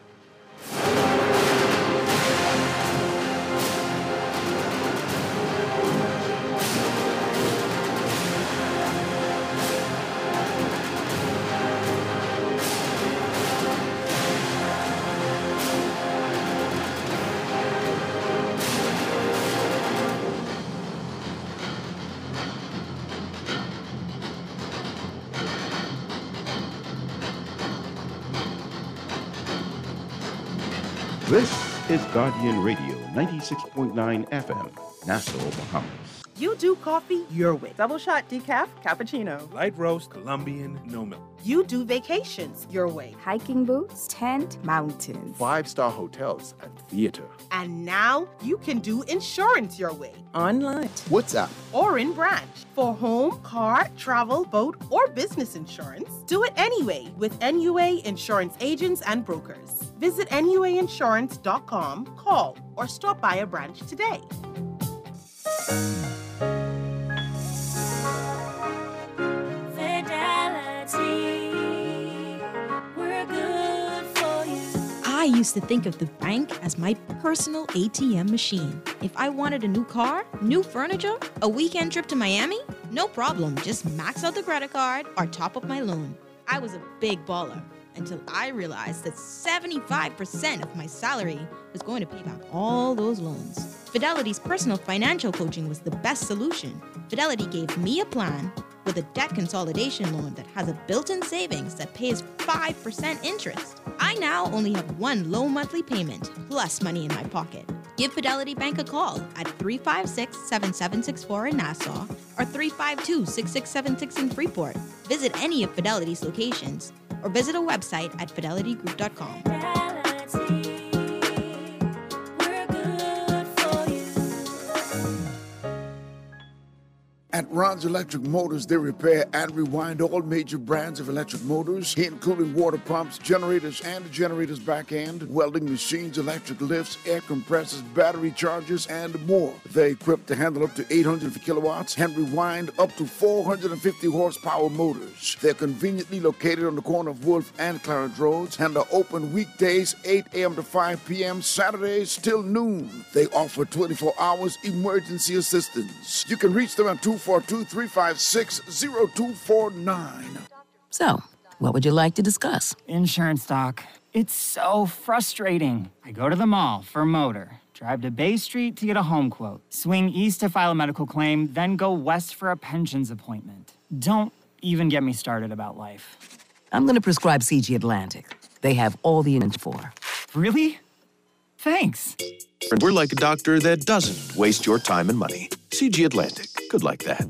This is Guardian Radio, 96.9 FM, Nassau, Bahamas. You do coffee your way. Double shot decaf, cappuccino. Light roast, Colombian, no milk. You do vacations your way. Hiking boots, tent, mountains. 5-star hotels and theater. And now you can do insurance your way. Online. WhatsApp. Or in branch. For home, car, travel, boat, or business insurance, do it anyway with NUA Insurance Agents and Brokers. Visit NUAinsurance.com, call, or stop by a branch today. I used to think of the bank as my personal ATM machine. If I wanted a new car, new furniture, a weekend trip to Miami, no problem. Just max out the credit card or top up my loan. I was a big baller until I realized that 75% of my salary was going to pay back all those loans. Fidelity's personal financial coaching was the best solution. Fidelity gave me a plan with a debt consolidation loan that has a built-in savings that pays 5% interest. I now only have one low monthly payment, plus money in my pocket. Give Fidelity Bank a call at 356-7764 in Nassau or 352-6676 in Freeport. Visit any of Fidelity's locations or visit a website at fidelitygroup.com. At Ron's Electric Motors, they repair and rewind all major brands of electric motors, including water pumps, generators and the generator's back end, welding machines, electric lifts, air compressors, battery chargers, and more. They're equipped to handle up to 850 kilowatts and rewind up to 450 horsepower motors. They're conveniently located on the corner of Wolf and Clarence Roads and are open weekdays 8 a.m. to 5 p.m., Saturdays till noon. They offer 24 hours emergency assistance. You can reach them at 242-356-0249. So, what would you like to discuss? Insurance, Doc. It's so frustrating. I go to the mall for a motor, drive to Bay Street to get a home quote, swing east to file a medical claim, then go west for a pensions appointment. Don't even get me started about life. I'm going to prescribe CG Atlantic. They have all the info for. Really? Thanks. We're like a doctor that doesn't waste your time and money. CG Atlantic. Good like that.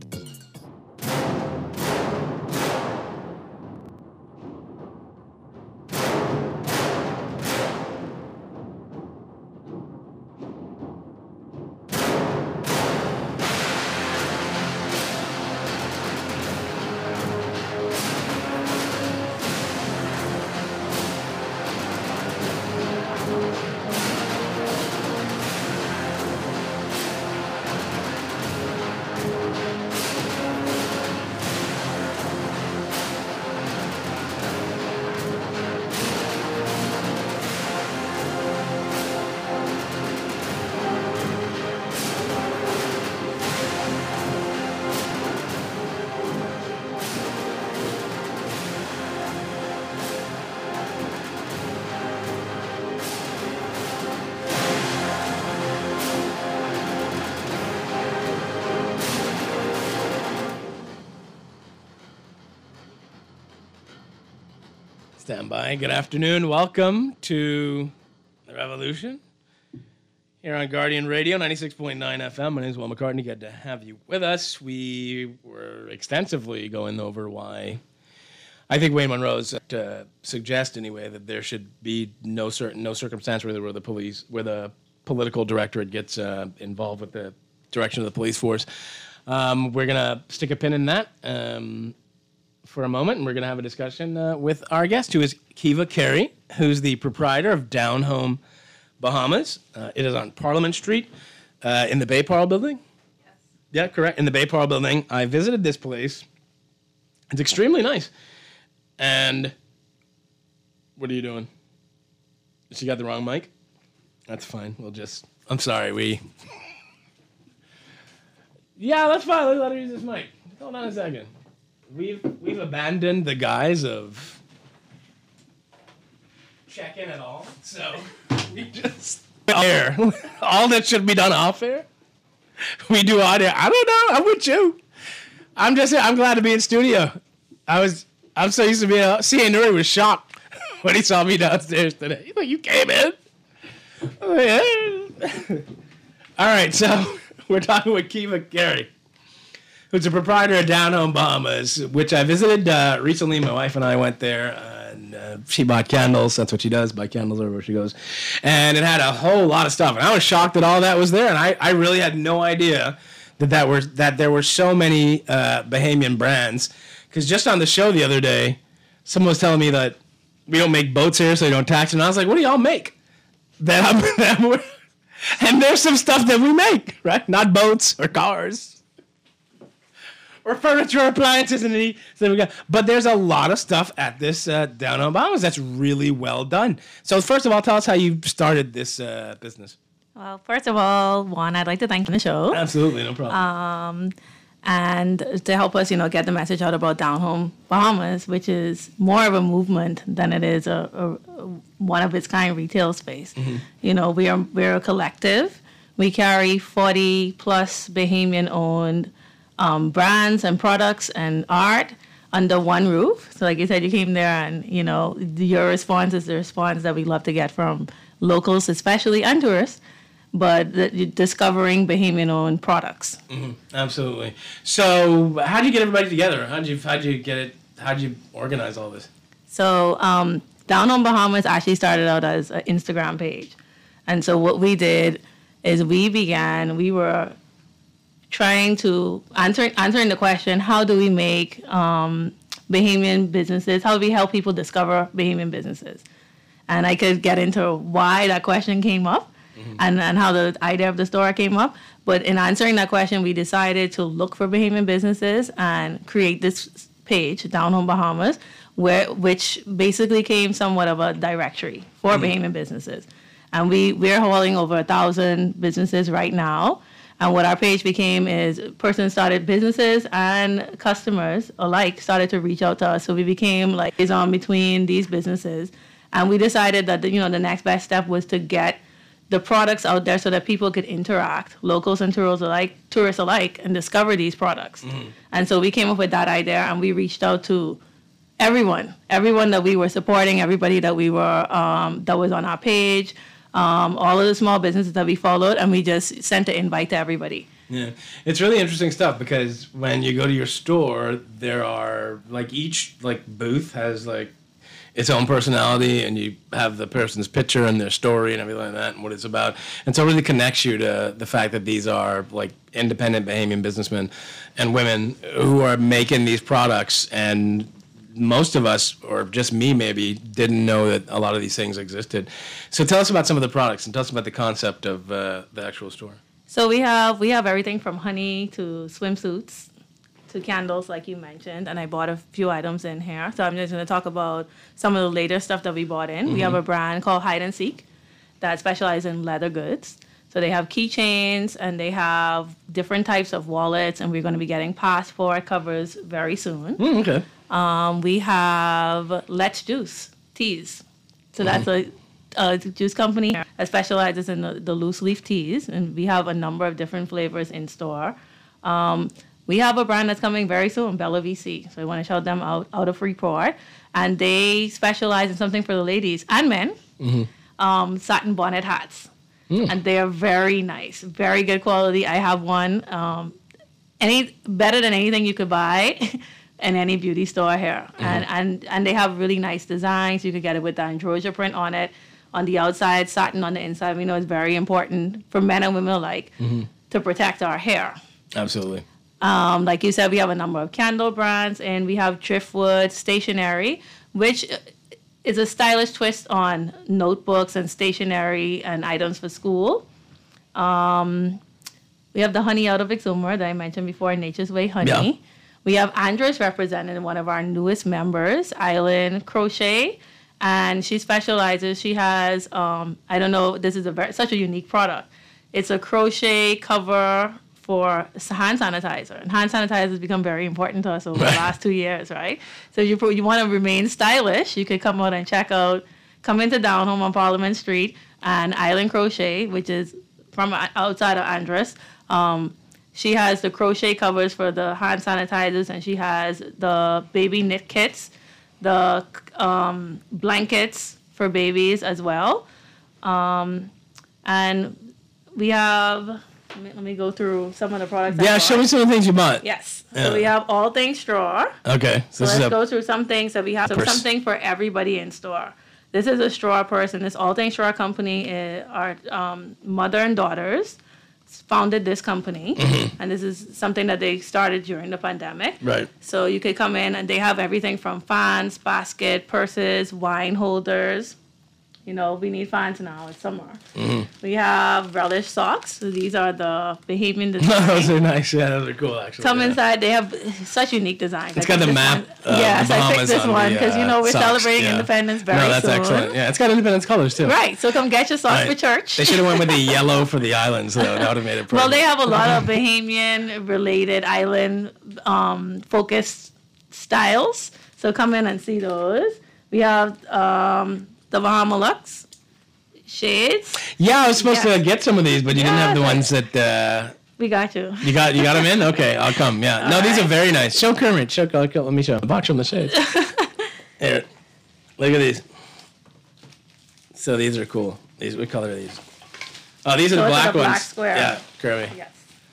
Stand by. Good afternoon. Welcome to The Revolution here on Guardian Radio, 96.9 FM. My name is Will McCartney. Good to have you with us. We were extensively going over why I think Wayne Monroe's suggest anyway that there should be no circumstance where the political directorate gets involved with the direction of the police force. We're going to stick a pin in that for a moment, and we're going to have a discussion with our guest, who is Kiva Carey, who's the proprietor of Down Home Bahamas. It is on Parliament Street in the Bay Parle building. Yes. Yeah, correct. In the Bay Parle building. I visited this place. It's extremely nice. And what are you doing? She got the wrong mic? That's fine. I'm sorry, Yeah, that's fine. Let her use this mic. Hold on a second. We've abandoned the guise of check-in at all, so we just air. All that should be done off air. We do on air. I don't know. I'm with you. I'm glad to be in studio. I'm so used to being. C.A. Nuri was shocked when he saw me downstairs today. He's like, "You came in?" I'm like, "Yeah." All right, so we're talking with Kiva Carey, who's a proprietor of Down Home Bahamas, which I visited recently. My wife and I went there, and she bought candles. That's what she does, buy candles everywhere she goes. And it had a whole lot of stuff, and I was shocked that all that was there, and I really had no idea that there were so many Bahamian brands. Because just on the show the other day, someone was telling me that we don't make boats here, so they don't tax it. And I was like, what do y'all make? And there's some stuff that we make, right? Not boats or cars or furniture or appliances. But there's a lot of stuff at this Down Home Bahamas that's really well done. So first of all, tell us how you started this business. Well, first of all, Juan, I'd like to thank you for the show. Absolutely, no problem. And to help us, get the message out about Down Home Bahamas, which is more of a movement than it is a one of its kind retail space. Mm-hmm. We're a collective. We carry 40 plus Bahamian owned brands and products and art under one roof. So like you said, you came there and, your response is the response that we love to get from locals, especially, and tourists. But discovering Bahamian-owned products. Mm-hmm. Absolutely. So, how do you get everybody together? How'd you organize all this? So, Down Home Bahamas actually started out as an Instagram page, and so what we did is we were trying to answering the question: how do we make Bahamian businesses? How do we help people discover Bahamian businesses? And I could get into why that question came up. Mm-hmm. And how the idea of the store came up. But in answering that question, we decided to look for Bahamian businesses and create this page, Down Home Bahamas, which basically came somewhat of a directory for Bahamian businesses. And we're holding over 1,000 businesses right now. And what our page became is person-started businesses and customers alike started to reach out to us. So we became like liaison between these businesses. And we decided that the next best step was to get the products out there so that people could interact, locals and tourists alike, and discover these products. Mm-hmm. And so we came up with that idea, and we reached out to everyone that we were supporting, everybody that we were that was on our page, all of the small businesses that we followed, and we just sent an invite to everybody. Yeah, it's really interesting stuff because when you go to your store, there are each booth has its own personality, and you have the person's picture and their story and everything like that and what it's about. And so it really connects you to the fact that these are independent Bahamian businessmen and women who are making these products. And most of us, or just me maybe, didn't know that a lot of these things existed. So tell us about some of the products and tell us about the concept of the actual store. So we have everything from honey to swimsuits to candles, like you mentioned, and I bought a few items in here. So I'm just going to talk about some of the later stuff that we bought in. Mm-hmm. We have a brand called Hide and Seek that specializes in leather goods. So they have keychains and they have different types of wallets, and we're going to be getting passport covers very soon. Okay. We have Let's Juice teas. So that's a juice company that specializes in the loose leaf teas, and we have a number of different flavors in store. We have a brand that's coming very soon, Bella VC. So I want to shout them out of Freeport. And they specialize in something for the ladies and men, satin bonnet hats. And they are very nice, very good quality. I have one, better than anything you could buy in any beauty store here. And they have really nice designs. You could get it with the androsia print on it. On the outside, satin on the inside. We know it's very important for men and women alike to protect our hair. Absolutely. Like you said, we have a number of candle brands, and we have Driftwood Stationery, which is a stylish twist on notebooks and stationery and items for school. We have the honey out of Exuma that I mentioned before, Nature's Way Honey. Yeah. We have Andres represented, one of our newest members, Island Crochet, and she specializes. She has, I don't know, this is such a unique product. It's a crochet cover for hand sanitizer, and hand sanitizer has become very important to us over the last 2 years, right? So you want to remain stylish, you could come out and come into Down Home on Parliament Street, and Island Crochet, which is from outside of Andres. She has the crochet covers for the hand sanitizers, and she has the baby knit kits, the blankets for babies as well. And we have, let me go through some of the products. Yeah, show me some of the things you bought. Yes. Yeah. So we have All Things Straw. Okay. So let's go through some things. So we have something for everybody in store. This is a straw purse, and this All Things Straw company are mother and daughters founded this company, and this is something that they started during the pandemic. Right. So you could come in, and they have everything from fans, basket, purses, wine holders. You know, we need fans now. It's summer. We have Relish socks. So these are the Bahamian design. Those are nice. Yeah, those are cool, actually. Come inside. They have such unique designs. It's got the map. Yes, I picked this one because, we're socks, celebrating independence very soon. No, that's excellent. Yeah, it's got independence colors, too. Right. So come get your socks for church. They should have went with the yellow for the islands, though. That would have made it perfect. Well, they have a lot of Bahamian-related island-focused styles. So come in and see those. We have the Bahama Lux shades. Yeah, I was supposed to get some of these, but you didn't have the ones that. We got you. You got them in? Okay, I'll come. Yeah. No, these are very nice. Show Kermit. Let me show. Box from the shades. Here, look at these. So these are cool. What color are these? Oh, these are the black ones. Black square. Yeah, Kermit. Yes.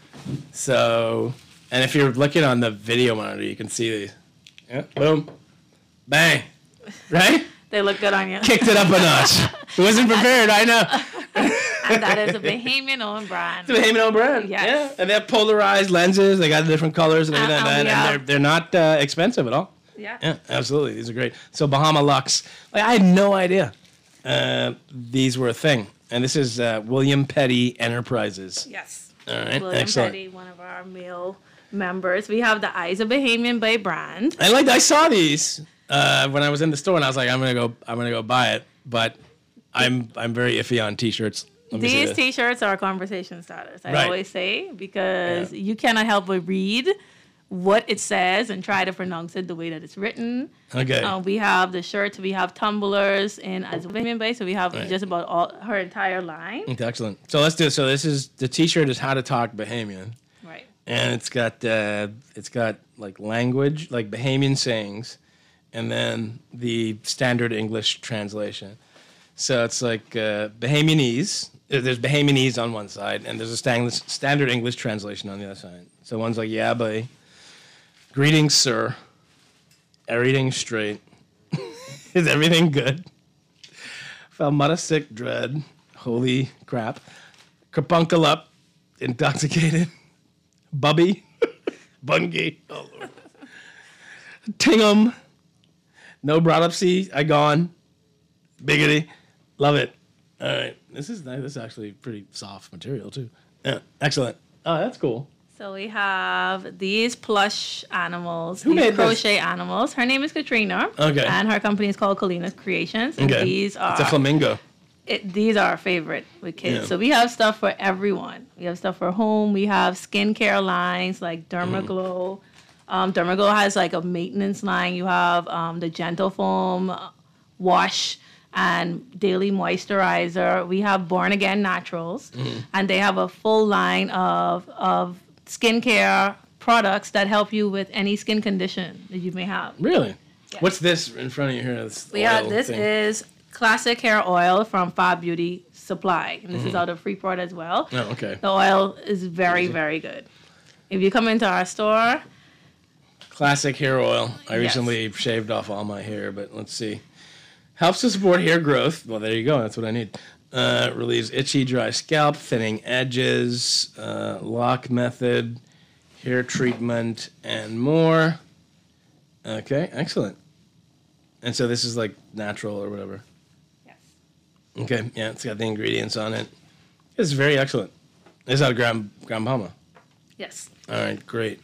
So, and if you're looking on the video monitor, you can see these. Yeah. Boom. Bang. Right? They look good on you. Kicked it up a notch. It wasn't prepared, I know. And that is a Bahamian-owned brand. It's a Bahamian-owned brand. Yes. Yeah, and they have polarized lenses. They got different colors and everything like that. And they're not expensive at all. Yeah. Yeah, absolutely. These are great. So Bahama Lux. I had no idea these were a thing. And this is William Petty Enterprises. Yes. All right. William Excellent. Petty, one of our male members. We have the Eyes of Bahamian Bay brand. I saw these when I was in the store, and I was like, I'm gonna go buy it. But I'm very iffy on T-shirts. These T-shirts are conversation starters. I always say, because you cannot help but read what it says and try to pronounce it the way that it's written. Okay. We have the shirts. We have tumblers in as Bahamian Bay, so we have just about her entire line. Okay, excellent. So let's do it. So this is the T-shirt is How to Talk Bahamian. Right. And it's got like language, like Bahamian sayings, and then the standard English translation. So it's like Bahamianese. There's Bahamianese on one side, and there's a standard English translation on the other side. So one's like, yeah, buddy. Greetings, sir. Everything straight. Is everything good? Falmata dread. Holy crap. Kerpunkel up. Intoxicated. Bubby. Bungie. Oh, Lord. Tingham. No brought up see. I gone. Biggity. Love it. All right. This is nice. This is actually pretty soft material, too. Yeah. Excellent. Oh, that's cool. So we have these plush animals, Who these made crochet animals. Her name is Katrina. Okay. And her company is called Kalina's Creations. And these are... It's a flamingo. These are our favorite with kids. Yeah. So we have stuff for everyone. We have stuff for home. We have skincare lines like Dermaglow. Dermaglow has like a maintenance line. You have the Gentle Foam wash and daily moisturizer. We have Born Again Naturals. And they have a full line of skincare products that help you with any skin condition that you may have. Really? Yeah. What's this in front of you here? This is classic hair oil from Fab Beauty Supply. And this is out of Freeport as well. Oh, okay. The oil is very, very good. If you come into our store... Classic hair oil. I recently shaved off all my hair, but let's see. Helps to support hair growth. Well, there you go. That's what I need. Relieves itchy, dry scalp, thinning edges, lock method, hair treatment, and more. Okay, excellent. And so this is like natural or whatever. Yes. Okay, yeah, it's got the ingredients on it. It's very excellent. It's out of Grand Bahama. Yes. All right, great.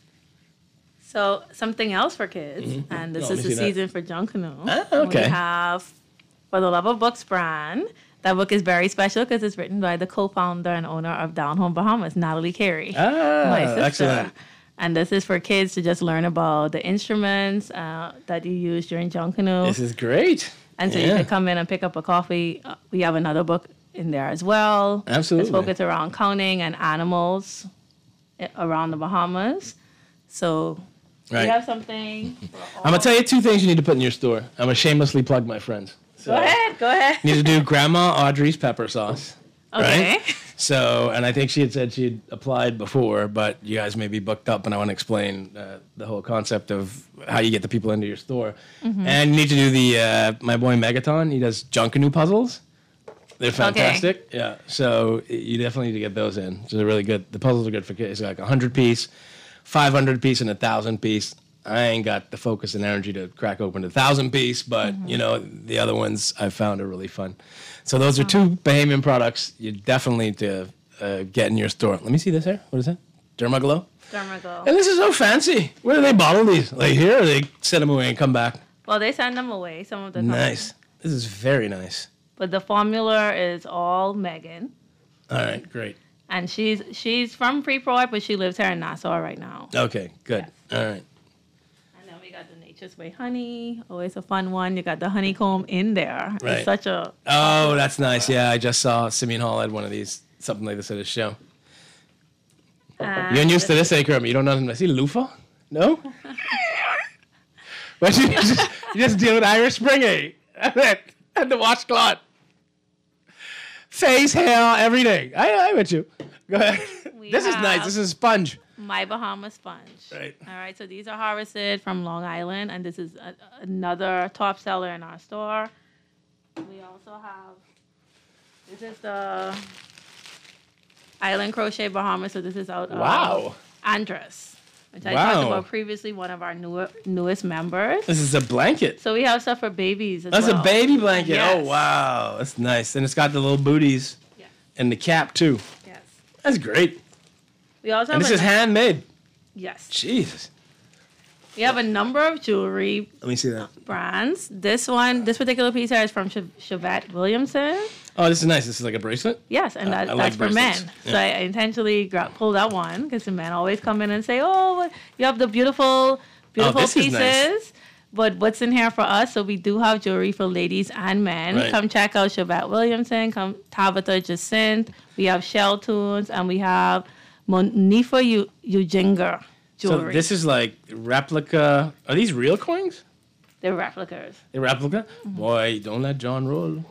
So something else for kids, and this is the season for Junkanoo. Ah, okay. We have For the Love of Books brand. That book is very special because it's written by the co-founder and owner of Down Home Bahamas, Natalie Carey, my sister. Excellent. And this is for kids to just learn about the instruments that you use during Junkanoo. This is great. And so you can come in and pick up a coffee. We have another book in there as well. Absolutely. It's focused around counting and animals around the Bahamas. So we have something. I'm going to tell you 2 things you need to put in your store. I'm going to shamelessly plug my friends. So, Go ahead. You need to do Grandma Audrey's pepper sauce. Okay. Right? So, and I think she had said she'd applied before, but you guys may be booked up, and I want to explain the whole concept of how you get the people into your store. Mm-hmm. And you need to do the, my boy Megaton, he does Junkanoo puzzles. They're fantastic. Okay. Yeah. So you definitely need to get those in. So they're really good. The puzzles are good for kids. It's like 100-piece, 500-piece, and 1,000-piece. I ain't got the focus and energy to crack open a 1,000-piece, but you know the other ones I found are really fun. So those are 2 Bahamian products you definitely need to get in your store. Let me see this here. What is that? Dermaglow? Dermaglow. And this is so fancy. Where do they bottle these? Like here, or they send them away and come back? Well, they send them away. Some of them. Nice. This is very nice. But the formula is all Megan. All right, great. And she's from Freeport, but she lives here in Nassau right now. Okay, good. Yes. All right. And then we got the Nature's Way honey. Always a fun one. You got the honeycomb in there. Right. It's such a... Oh, that's nice. Yeah, I just saw Simeon Hall had one of these, something like this at his show. You're used to this, Akram. You don't know. I see loofah? No? But you just deal with Irish Spring, eh? And the washcloth. Face, hair, everything. I bet you. Go ahead. This is nice. This is sponge. My Bahama sponge. Right. All right. So these are harvested from Long Island, and this is another top seller in our store. We also have. This is the Island Crochet Bahamas. So this is out of Andres, which I talked about previously. One of our newest members. This is a blanket. So we have stuff for babies as That's well. a baby blanket. Yes. Oh, wow. That's nice. And it's got the little booties. Yes. And the cap, too. Yes. That's great. We also And have this is handmade. Yes. Jesus. We have a number of jewelry Let me see that. brands. This particular piece here is from Chevette Williamson. Oh, this is nice. This is like a bracelet? Yes, and I that's like for men. bracelets. So I intentionally pulled out one because the men always come in and say, "Oh, you have the beautiful this is pieces." nice. But what's in here for us? So we do have jewelry for ladies and men. Right. Come check out Chevette Williamson. Come Tabitha Jacinth. We have Shell Tunes, and we have Monifa Ujinger jewelry. So this is like replica. Are these real coins? They're replicas. They're replica? Mm-hmm. Boy, don't let John roll.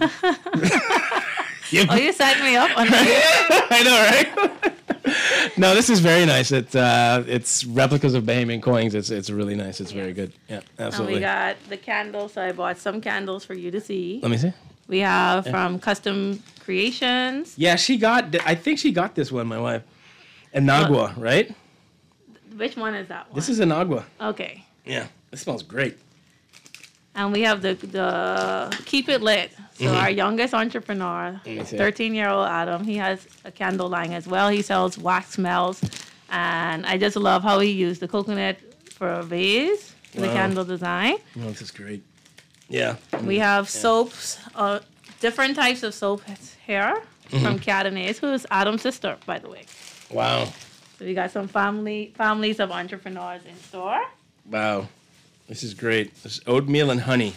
You signed me up on that. I know, right? No, this is very nice. It's replicas of Bahamian coins. It's really nice. It's very good. Yeah, absolutely. And we got the candles. So I bought some candles for you to see. Let me see. We have from Custom Creations. Yeah, I think she got this one, my wife. Inagua, right? Which one is that one? This is Inagua. Okay. Yeah, it smells great. And we have the Keep It Lit. So our youngest entrepreneur, 13-year-old Adam, he has a candle line as well. He sells wax melts. And I just love how he used the coconut for a vase for the candle design. Oh, this is great. Yeah. We have soaps, different types of soap here from Catanese, who is Adam's sister, by the way. Wow. So we got some families of entrepreneurs in store. Wow. This is great. This is oatmeal and honey.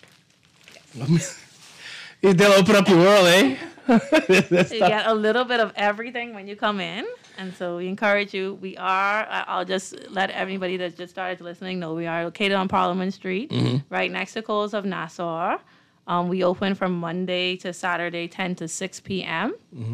They'll open up your world, eh? So you get a little bit of everything when you come in. And so we encourage you. I'll just let everybody that just started listening know we are located on Parliament Street, right next to Coles of Nassau. We open from Monday to Saturday, 10 to 6 p.m.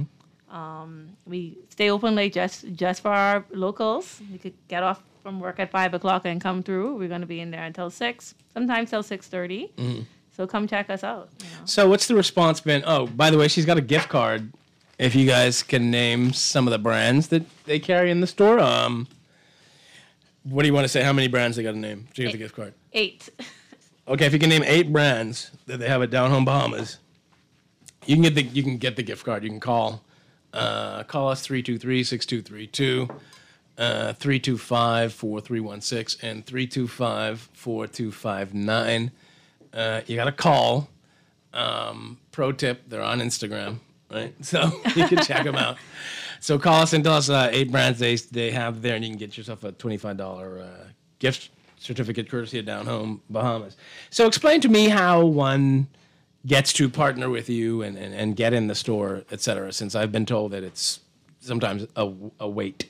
We stay open late just for our locals. You could get off from work at 5 o'clock and come through. We're going to be in there until 6, sometimes till 6:30. So come check us out. So what's the response been? Oh, by the way, she's got a gift card if you guys can name some of the brands that they carry in the store. What do you want to say? How many brands they got to name to get the gift card? 8. Okay, if you can name 8 brands that they have at Down Home Bahamas, you can get the gift card. You can call us 323-6232, 325-4316, and 325-4259. You got to call. Pro tip, they're on Instagram, right? So you can check them out. So call us and tell us 8 brands they have there, and you can get yourself a $25 gift certificate courtesy of Down Home Bahamas. So explain to me how one gets to partner with you and get in the store, et cetera, since I've been told that it's sometimes a wait.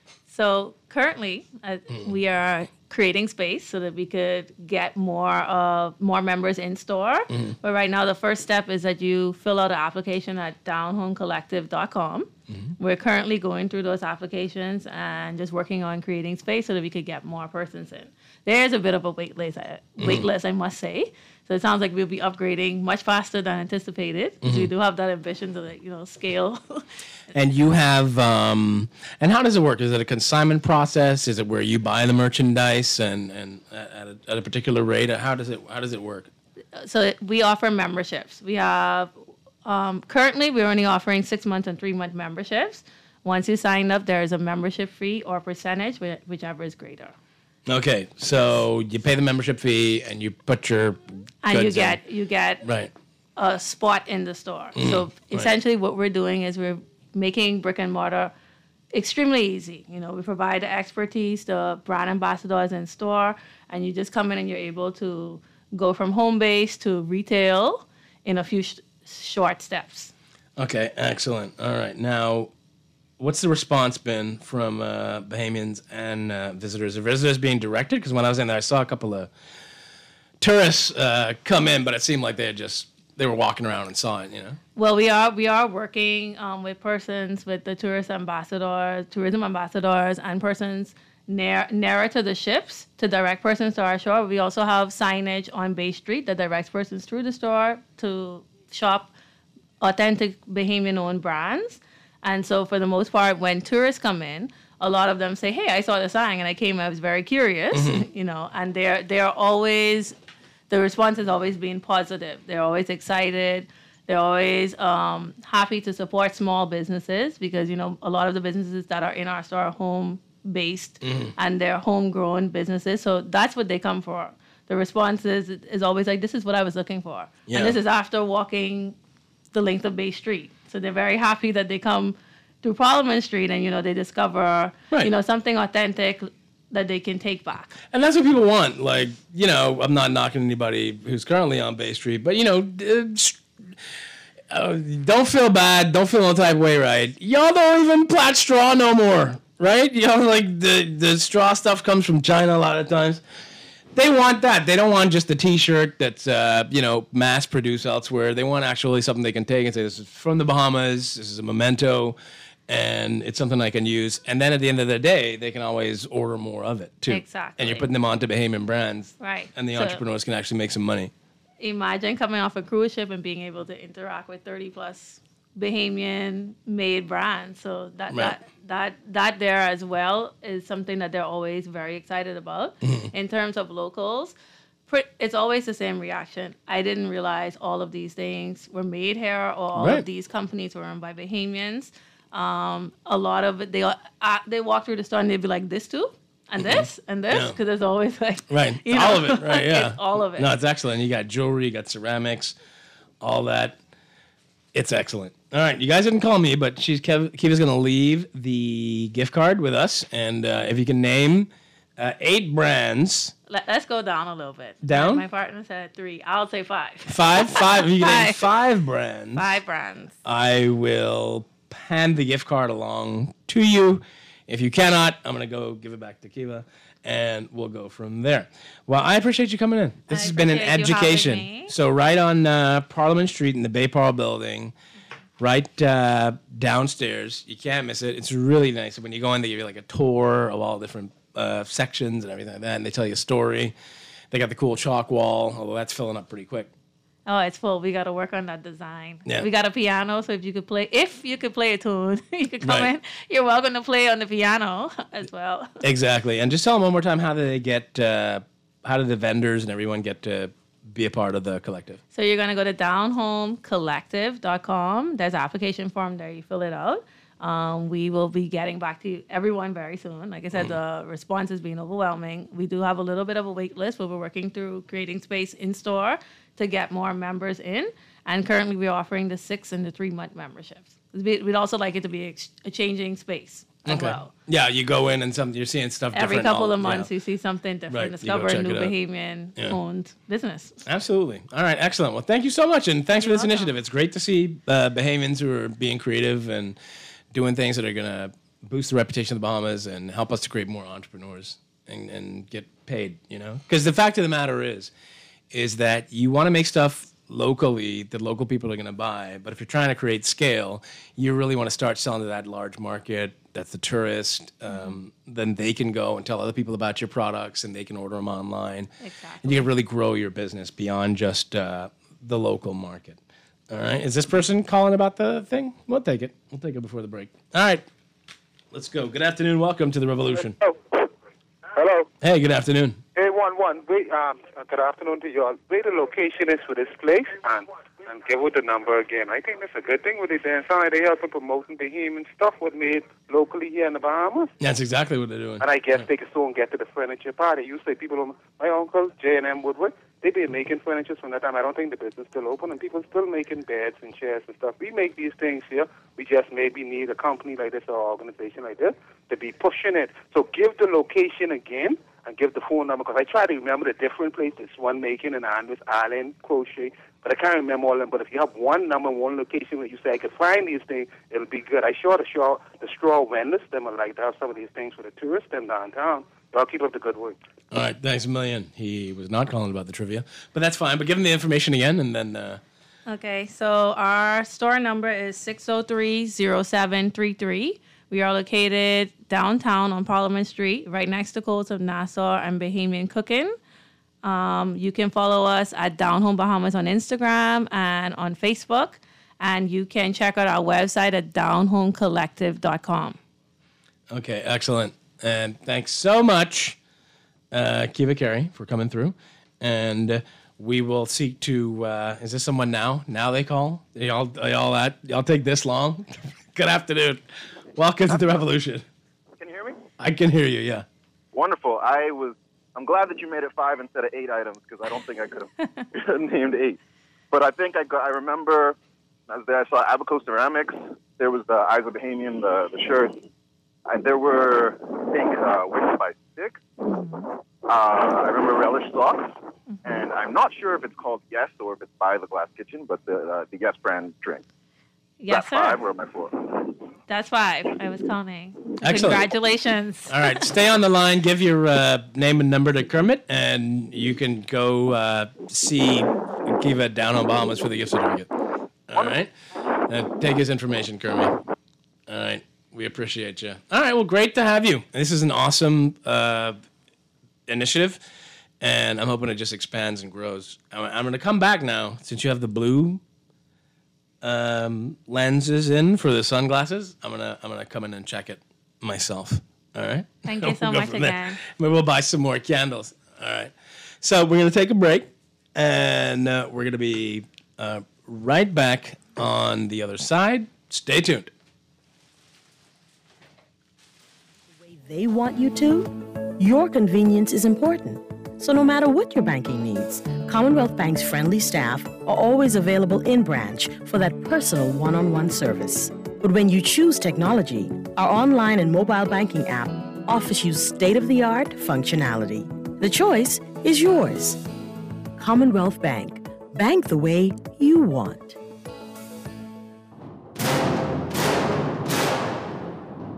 So currently, we are creating space so that we could get more members in store. Mm-hmm. But right now, the first step is that you fill out an application at downhomecollective.com. Mm-hmm. We're currently going through those applications and just working on creating space so that we could get more persons in. There's a bit of a wait list, I must say. So it sounds like we'll be upgrading much faster than anticipated. Mm-hmm. We do have that ambition to scale. And you have, and how does it work? Is it a consignment process? Is it where you buy the merchandise and at a particular rate? How does it work? So we offer memberships. We have currently we're only offering 6-month and 3-month memberships. Once you sign up, there is a membership fee or percentage, whichever is greater. Okay, so you pay the membership fee and you put your goods you get right. a spot in the store. Mm-hmm. So essentially, what we're doing is we're making brick and mortar extremely easy. We provide the expertise, the brand ambassadors in store, and you just come in and you're able to go from home base to retail in a few short steps. Okay, excellent. All right, now, what's the response been from Bahamians and visitors? Are visitors being directed? Because when I was in there, I saw a couple of tourists come in, but it seemed like they were walking around and saw it, Well, we are working with the tourism ambassadors, and persons nearer to the ships to direct persons to our store. We also have signage on Bay Street that directs persons through the store to shop authentic Bahamian-owned brands. And so for the most part, when tourists come in, a lot of them say, hey, I saw the sign and I was very curious, mm-hmm. And they're always, the response has always been positive. They're always excited. They're always happy to support small businesses because, a lot of the businesses that are in our store are home-based mm-hmm. and they're homegrown businesses. So that's what they come for. The response is always like, this is what I was looking for. Yeah. And this is after walking the length of Bay Street. So they're very happy that they come through Parliament Street and, they discover, something authentic that they can take back. And that's what people want. Like, I'm not knocking anybody who's currently on Bay Street, but, don't feel bad. Don't feel no type of way, right? Y'all don't even plat straw no more, right? Like the straw stuff comes from China a lot of times. They want that. They don't want just a T-shirt that's, mass-produced elsewhere. They want actually something they can take and say, this is from the Bahamas, this is a memento, and it's something I can use. And then at the end of the day, they can always order more of it, too. Exactly. And you're putting them onto Bahamian brands. Right. And the entrepreneurs can actually make some money. Imagine coming off a cruise ship and being able to interact with 30-plus Bahamian-made brands. So that there as well is something that they're always very excited about. Mm-hmm. In terms of locals, it's always the same reaction. I didn't realize all of these things were made here or all of these companies were owned by Bahamians. A lot of it, they walk through the store and they'd be like, this too? And this? And this? Because there's always like... Right. All of it. Right, yeah. It's all of it. No, it's excellent. You got jewelry, you got ceramics, all that. It's excellent. All right, you guys didn't call me, but Kiva's going to leave the gift card with us. And if you can name 8 brands. Let's go down a little bit. Down? My partner said 3. I'll say 5. 5? 5? If you can name 5 brands. 5 brands. I will hand the gift card along to you. If you cannot, I'm going to go give it back to Kiva. And we'll go from there. Well, I appreciate you coming in. This has been an education. So right on Parliament Street in the Bay Parl building, right downstairs. You can't miss it. It's really nice. When you go in, they give you like a tour of all different sections and everything like that, and they tell you a story. They got the cool chalk wall, although that's filling up pretty quick. Oh, it's full. We got to work on that design. Yeah. We got a piano, so if you could play a tune, you could come Right. in. You're welcome to play on the piano as well. Exactly. And just tell them one more time, how do the vendors and everyone get to be a part of the collective? So you're going to go to downhomecollective.com. There's an application form there. You fill it out. We will be getting back to everyone very soon. Like I said, the response has been overwhelming. We do have a little bit of a wait list, but we're working through creating space in store to get more members in. And currently we're offering the 6 and the 3 month memberships. We'd also like it to be a changing space as well. Yeah, you go in and you're seeing stuff Every different. couple of months you see something different. Right, you Discover go a check new it out. Bahamian-owned business. Absolutely. All right, excellent. Well, thank you so much, and thanks for this initiative. It's great to see Bahamians who are being creative and doing things that are going to boost the reputation of the Bahamas and help us to create more entrepreneurs and get paid, Because the fact of the matter is that you want to make stuff locally that local people are going to buy, but if you're trying to create scale, you really want to start selling to that large market, that's the tourist, then they can go and tell other people about your products and they can order them online. Exactly. And you can really grow your business beyond just the local market. All right. Is this person calling about the thing? We'll take it. We'll take it before the break. All right. Let's go. Good afternoon. Welcome to the Revolution. Hello. Hey, good afternoon. Hey, good afternoon to you all. Where the location is for this place, and give it the number again. I think that's a good thing with it. They help in promoting Bahamian stuff with made locally here in the Bahamas. That's exactly what they're doing. And I guess they can soon get to the furniture party. You say people, my uncle, J&M Woodward, they've been making furniture from that time. I don't think the business is still open, and people still making beds and chairs and stuff. We make these things here. We just maybe need a company like this or an organization like this to be pushing it. So give the location again and give the phone number, because I try to remember the different places. One making in Andrews Island, Crochet, but I can't remember all of them. But if you have one number, one location where you say I could find these things, it'll be good. I sure the straw vendors, them would like to have some of these things for the tourists them downtown. Y'all keep up the good work. All right. Thanks a million. He was not calling about the trivia, but that's fine. But give him the information again, and then... Okay, so our store number is 603-0733. We are located downtown on Parliament Street, right next to Codes of Nassau and Bahamian Cooking. You can follow us at Down Home Bahamas on Instagram and on Facebook. And you can check out our website at downhomecollective.com. Okay, excellent. And thanks so much, Kiva Carey, for coming through. And we will seek to, is this someone now? Now they call? Y'all take this long? Good afternoon. Welcome to the Revolution. Can you hear me? I can hear you, yeah. Wonderful. I'm glad that you made it 5 instead of 8 items, because I don't think I could have named 8. But I think I remember I was there. I saw Abaco Ceramics. There was the Eyes of Bahamian, the shirts. There were, I think, Wix by Six. I remember Relish Socks. And I'm not sure if it's called Yes or if it's by The Glass Kitchen, but the Yes brand drink. Yes, sir. 5 or am I 4? That's 5. I was counting. Excellent. Congratulations. All right, stay on the line. Give your name and number to Kermit, and you can go see Kiva down on Bahamas for the gift certificate. All right? Take his information, Kermit. All right. We appreciate you. All right, well, great to have you. This is an awesome initiative, and I'm hoping it just expands and grows. I'm going to come back now, since you have the blue lenses in for the sunglasses. I'm gonna come in and check it myself. All right. Thank you so We'll go much from there. again. Maybe we'll buy some more candles. All right. So we're gonna take a break, and we're gonna be right back on the other side. Stay tuned. They want you to? Your convenience is important. So no matter what your banking needs, Commonwealth Bank's friendly staff are always available in branch for that personal one-on-one service. But when you choose technology, our online and mobile banking app offers you state-of-the-art functionality. The choice is yours. Commonwealth Bank. Bank the way you want.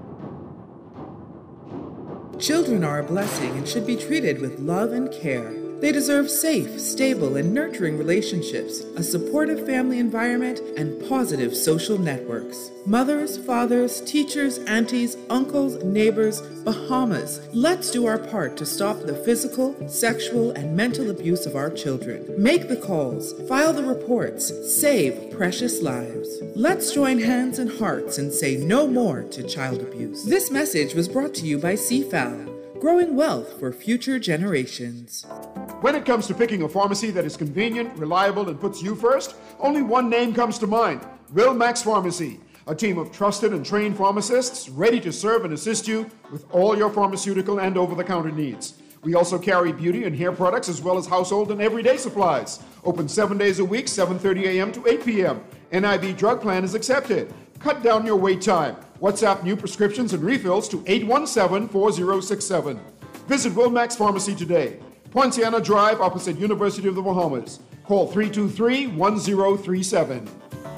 Children are a blessing and should be treated with love and care. They deserve safe, stable, and nurturing relationships, a supportive family environment, and positive social networks. Mothers, fathers, teachers, aunties, uncles, neighbors, Bahamas, let's do our part to stop the physical, sexual, and mental abuse of our children. Make the calls, file the reports, save precious lives. Let's join hands and hearts and say no more to child abuse. This message was brought to you by CFAL, growing wealth for future generations. When it comes to picking a pharmacy that is convenient, reliable, and puts you first, only one name comes to mind: Wilmax Pharmacy. A team of trusted and trained pharmacists ready to serve and assist you with all your pharmaceutical and over-the-counter needs. We also carry beauty and hair products as well as household and everyday supplies. Open 7 days a week, 7:30 a.m. to 8 p.m. NIV drug plan is accepted. Cut down your wait time. WhatsApp new prescriptions and refills to 817-4067. Visit Wilmax Pharmacy today. Poinciana Drive, opposite University of the Bahamas. Call 323-1037.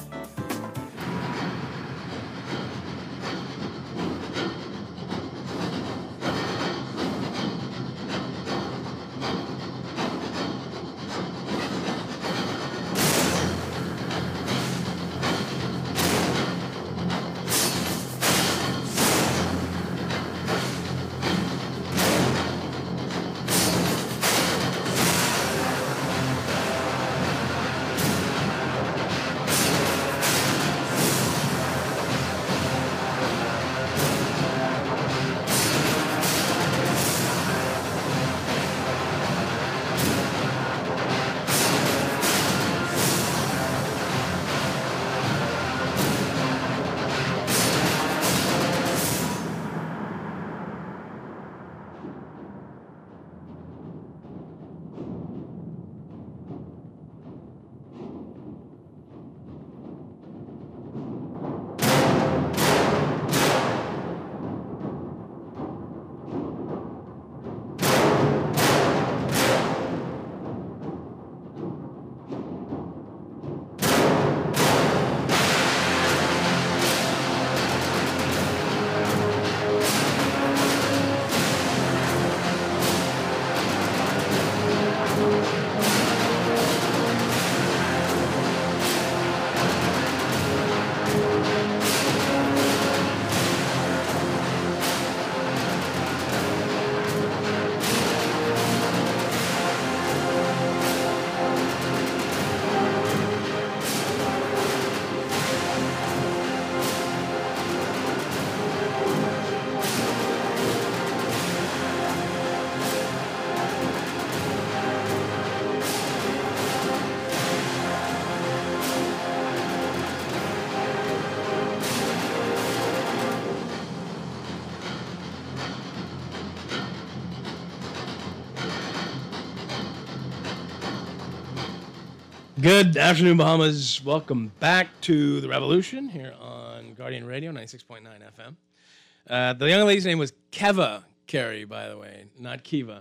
Good afternoon, Bahamas. Welcome back to The Revolution here on Guardian Radio, 96.9 FM. The young lady's name was Keva Carey, by the way, not Kiva.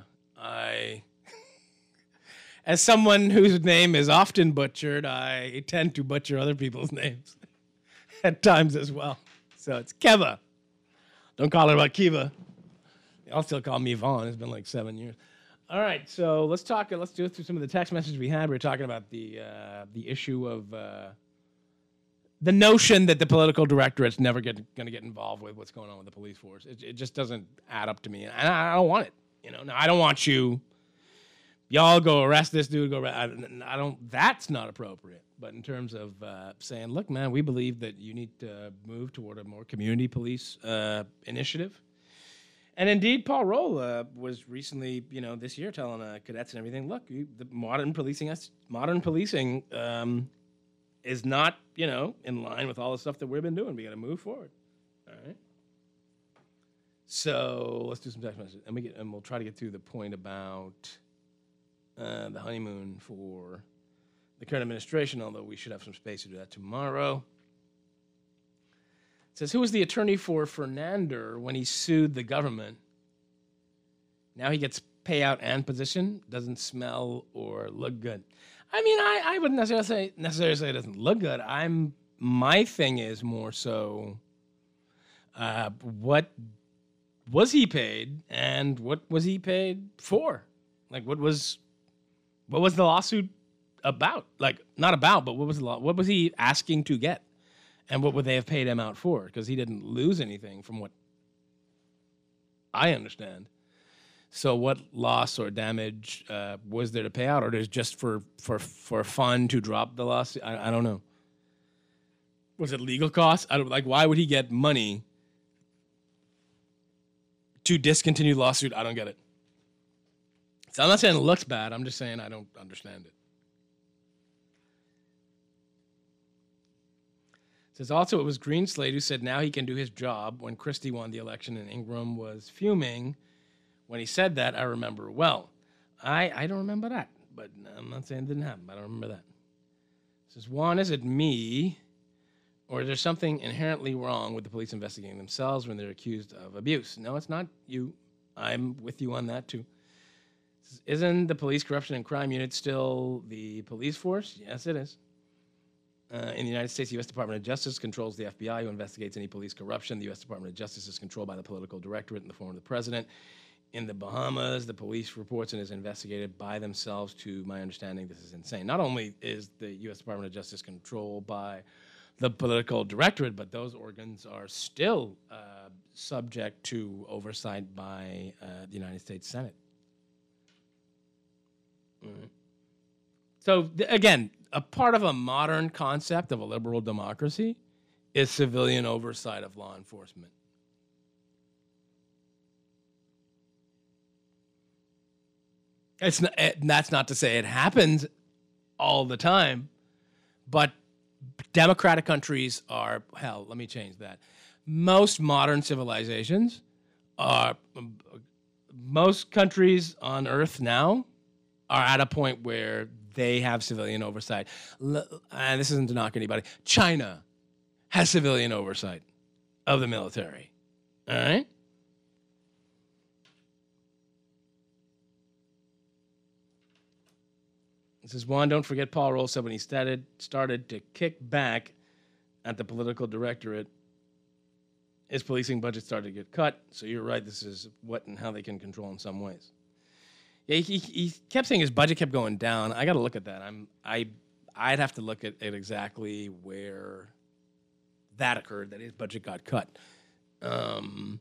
As someone whose name is often butchered, I tend to butcher other people's names at times as well. So it's Keva. Don't call her about Kiva. I'll still call me Vaughn. It's been like 7 years. All right, so let's go through some of the text messages we had. We were talking about the issue of the notion that the political directorate's never going to get involved with what's going on with the police force. It just doesn't add up to me, and I don't want it. Now I don't want y'all go arrest this dude. I don't. That's not appropriate. But in terms of saying, look, man, we believe that you need to move toward a more community police initiative. And indeed, Paul Roll was recently, this year telling cadets and everything, look, the modern policing is not, in line with all the stuff that we've been doing. We got to move forward. All right. So let's do some text messages, and we'll try to get through the point about the honeymoon for the current administration, although we should have some space to do that tomorrow. It says, who was the attorney for Fernander when he sued the government? Now he gets payout and position. Doesn't smell or look good. I mean, I wouldn't necessarily say it doesn't look good. My thing is more so, what was he paid and what was he paid for? Like, what was What was the lawsuit about? Like, not about, but what was he asking to get? And what would they have paid him out for? Because he didn't lose anything from what I understand. So what loss or damage was there to pay out? Or is just for fun to drop the lawsuit? I don't know. Was it legal costs? Why would he get money to discontinue the lawsuit? I don't get it. So I'm not saying it looks bad. I'm just saying I don't understand it. It says also it was Greenslade who said now he can do his job when Christie won the election and Ingram was fuming. When he said that, I remember well. I don't remember that, but I'm not saying it didn't happen. I don't remember that. It says, Juan, is it me or is there something inherently wrong with the police investigating themselves when they're accused of abuse? No, it's not you. I'm with you on that too. It says, isn't the police corruption and crime unit still the police force? Yes, it is. In the United States, the U.S. Department of Justice controls the FBI, who investigates any police corruption. The U.S. Department of Justice is controlled by the political directorate in the form of the president. In the Bahamas, the police reports and is investigated by themselves. To my understanding, this is insane. Not only is the U.S. Department of Justice controlled by the political directorate, but those organs are still subject to oversight by the United States Senate. Mm-hmm. So, again, a part of a modern concept of a liberal democracy is civilian oversight of law enforcement. That's not to say it happens all the time, but democratic countries are, hell, let me change that. Most modern civilizations are, most countries on Earth now are at a point where they have civilian oversight. And this isn't to knock anybody. China has civilian oversight of the military. All right? This is Juan. Don't forget Paul Roll said when he started to kick back at the political directorate, his policing budget started to get cut. So you're right. This is what and how they can control in some ways. Yeah, he kept saying his budget kept going down. I got to look at that. I'd have to look at exactly where that occurred, that his budget got cut. I'm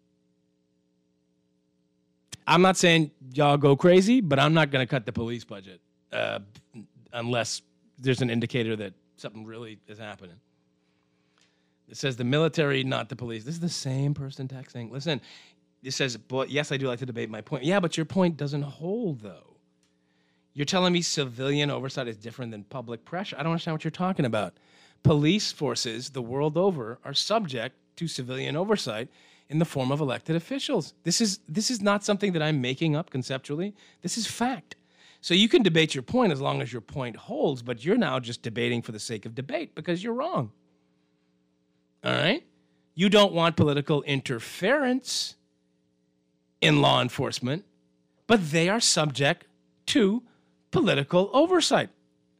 not saying y'all go crazy, but I'm not going to cut the police budget unless there's an indicator that something really is happening. It says the military, not the police. This is the same person texting. Listen. It says, but yes, I do like to debate my point. Yeah, but your point doesn't hold, though. You're telling me civilian oversight is different than public pressure. I don't understand what you're talking about. Police forces the world over are subject to civilian oversight in the form of elected officials. This is not something that I'm making up conceptually. This is fact. So you can debate your point as long as your point holds, but you're now just debating for the sake of debate because you're wrong. All right? You don't want political interference in law enforcement, but they are subject to political oversight.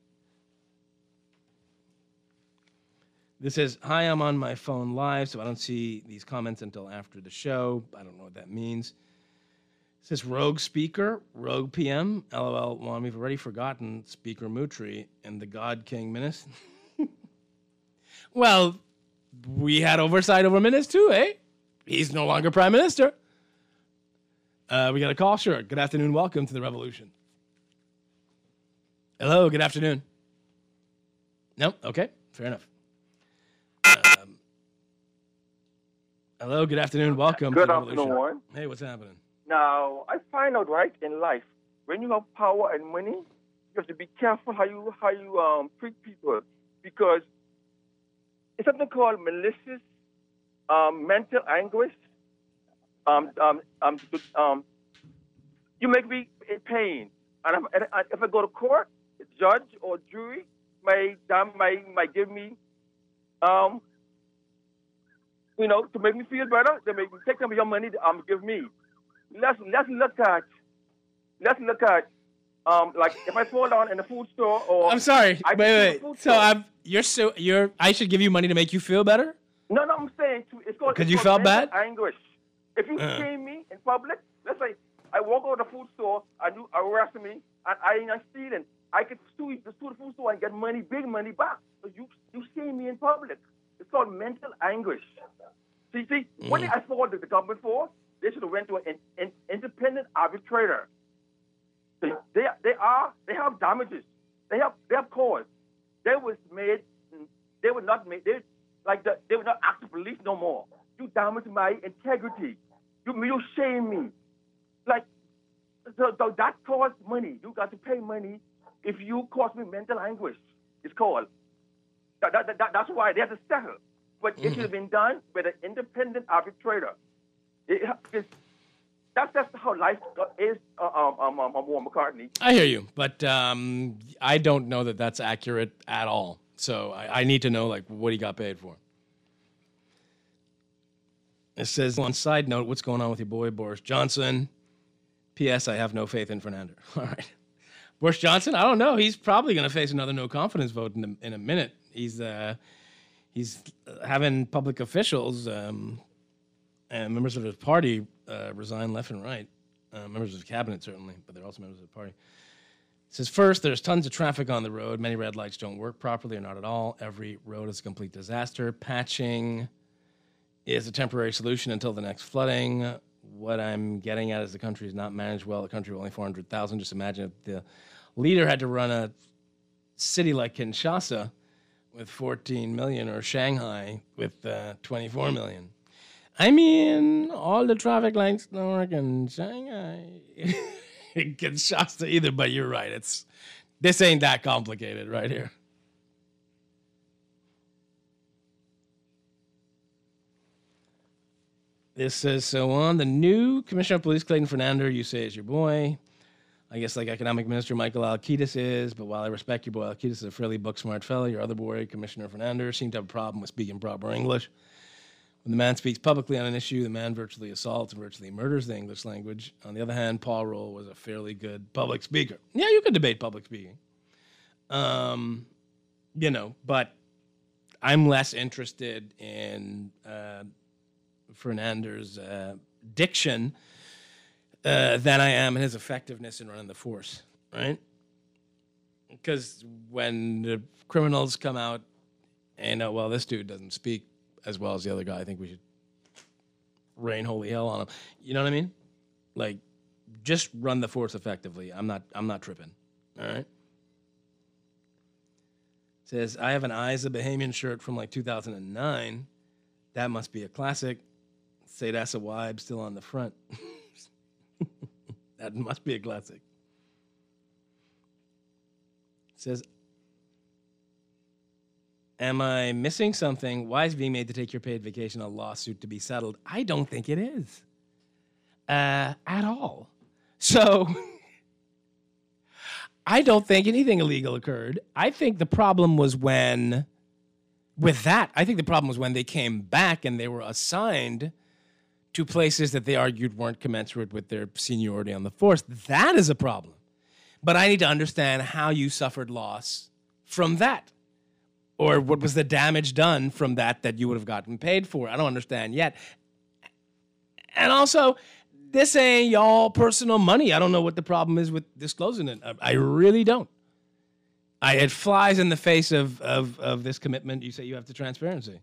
This says, hi, I'm on my phone live, so I don't see these comments until after the show. I don't know what that means. It says, rogue speaker, rogue PM, LOL, well, we've already forgotten Speaker Moutry and the God King Minis. Well, we had oversight over Minis too, eh? He's no longer Prime Minister. We got a call, sure. Good afternoon. Welcome to the revolution. Hello, good afternoon. No? Okay, fair enough. Hello, good afternoon. Welcome to the revolution. Good afternoon. Hey, what's happening? Now, I find out, right, in life, when you have power and money, you have to be careful how you treat people, because it's something called malicious mental anguish. You make me in pain, and if I go to court, a judge or jury might give me, to make me feel better. They make me take some of your money. Give me. Let's look at, like if I fall down in the food store or. I'm sorry. Wait. So I should give you money to make you feel better? No, I'm saying it's called. Because you felt bad? Anguish. If you shame me in public, let's say I walk out of the food store and you arrest me I ain't not stealing. I could sue the food store and get money, big money back. So you see me in public. It's called mental anguish. See, what I faulted the government for, they should have went to an independent arbitrator. They have damages. They have cause. They were not act the police no more. You damage my integrity. You shame me. Like, so that costs money. You got to pay money if you cause me mental anguish. It's called. That's why they have to settle. But it should have been done with an independent arbitrator. That's how life is, Warren McCartney. I hear you, but I don't know that that's accurate at all. So I need to know, like, what he got paid for. It says, on side note, what's going on with your boy, Boris Johnson? P.S. I have no faith in Fernando. All right. Boris Johnson, I don't know. He's probably going to face another no confidence vote in a minute. He's having public officials and members of his party resign left and right. Members of the cabinet, certainly, but they're also members of the party. It says, first, there's tons of traffic on the road. Many red lights don't work properly or not at all. Every road is a complete disaster. Patching is a temporary solution until the next flooding. What I'm getting at is the country is not managed well. The country with only 400,000. Just imagine if the leader had to run a city like Kinshasa with 14 million or Shanghai with 24 million. I mean, all the traffic lights don't work in Shanghai. Kinshasa either, but you're right. This ain't that complicated right here. This says, so on the new Commissioner of Police, Clayton Fernando, you say is your boy. I guess like Economic Minister Michael Alcides is, but while I respect your boy, Alcides is a fairly book-smart fellow. Your other boy, Commissioner Fernando, seemed to have a problem with speaking proper English. When the man speaks publicly on an issue, the man virtually assaults and virtually murders the English language. On the other hand, Paul Roll was a fairly good public speaker. Yeah, you could debate public speaking. But I'm less interested in Fernando's diction than I am in his effectiveness in running the force, right? Because when the criminals come out and, this dude doesn't speak as well as the other guy, I think we should rain holy hell on him. You know what I mean? Like, just run the force effectively. I'm not tripping, all right? It says, I have an Eyes of Bahamian shirt from like 2009. That must be a classic. Say that's a wibe still on the front. That must be a classic. It says, am I missing something? Why is being made to take your paid vacation a lawsuit to be settled? I don't think it is. At all. So, I don't think anything illegal occurred. I think the problem was when they came back and they were assigned to places that they argued weren't commensurate with their seniority on the force. That is a problem. But I need to understand how you suffered loss from that. Or what was the damage done from that you would have gotten paid for? I don't understand yet. And also, this ain't y'all personal money. I don't know what the problem is with disclosing it. I really don't. It flies in the face of this commitment you say you have to transparency.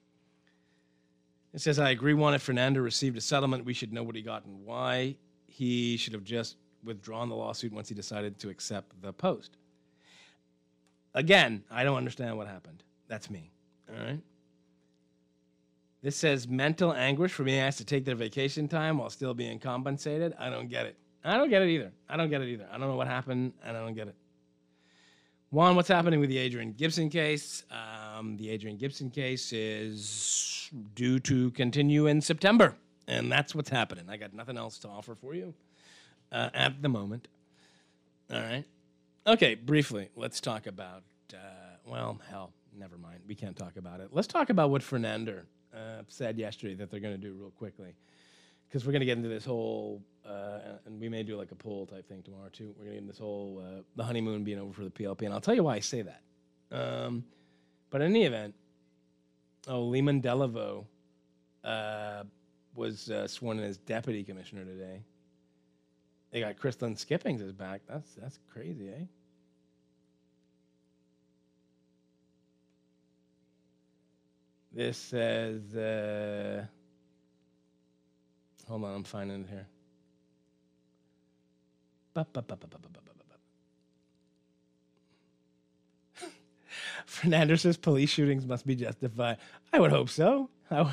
It says, I agree, if Fernando received a settlement, we should know what he got and why. He should have just withdrawn the lawsuit once he decided to accept the post. Again, I don't understand what happened. That's me, all right? This says, mental anguish for being asked to take their vacation time while still being compensated. I don't get it. I don't get it either. I don't know what happened, and I don't get it. Juan, what's happening with the Adrian Gibson case? The Adrian Gibson case is due to continue in September, and that's what's happening. I got nothing else to offer for you at the moment. All right. Okay, briefly, let's talk about, never mind. We can't talk about it. Let's talk about what Fernando said yesterday that they're going to do real quickly, because we're going to get into this whole, and we may do like a poll type thing tomorrow too. We're going to get into this whole, the honeymoon being over for the PLP, and I'll tell you why I say that. But in any event, Lehman Delaveau was sworn in as deputy commissioner today. They got Crystal Skippings is back. That's crazy, eh? This says, hold on, I'm finding it here. Fernandez says police shootings must be justified. I would hope so.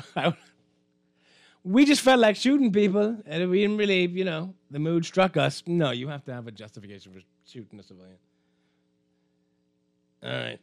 We just felt like shooting people, and we didn't really, the mood struck us. No, you have to have a justification for shooting a civilian. All right.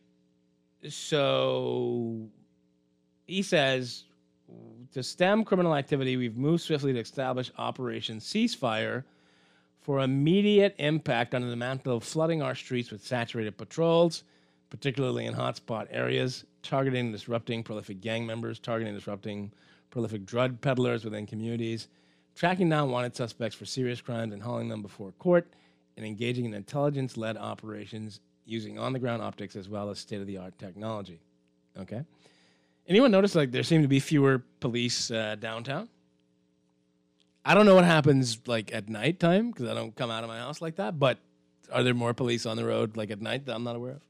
So he says, to stem criminal activity, we've moved swiftly to establish Operation Ceasefire for immediate impact on the mantle of flooding our streets with saturated patrols, particularly in hotspot areas, targeting and disrupting prolific gang members, targeting and disrupting prolific drug peddlers within communities, tracking down wanted suspects for serious crimes and hauling them before court, and engaging in intelligence-led operations using on-the-ground optics as well as state-of-the-art technology. Okay? Anyone notice there seem to be fewer police downtown? I don't know what happens at nighttime because I don't come out of my house like that, but are there more police on the road at night that I'm not aware of?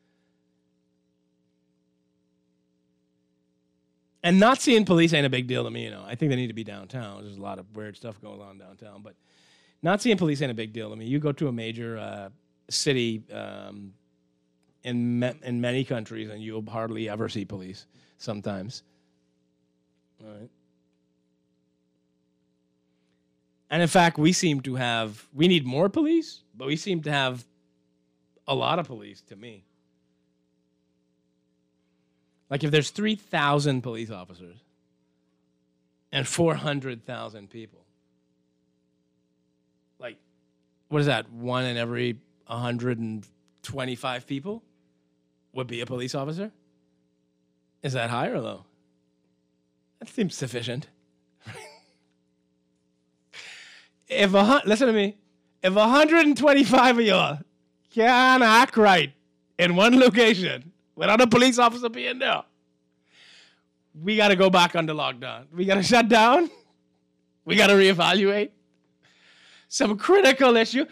And not seeing police ain't a big deal to me, I think they need to be downtown. There's a lot of weird stuff going on downtown, but not seeing police ain't a big deal to me. You go to a major city in many countries, and you'll hardly ever see police sometimes. All right. And in fact, we need more police, but we seem to have a lot of police to me. If there's 3,000 police officers and 400,000 people, what is that? 1 in every 125 people would be a police officer? Is that high or low? That seems sufficient. Listen to me. If 125 of y'all can act right in one location without a police officer being there, we got to go back under lockdown. We got to shut down. We got to reevaluate some critical issue.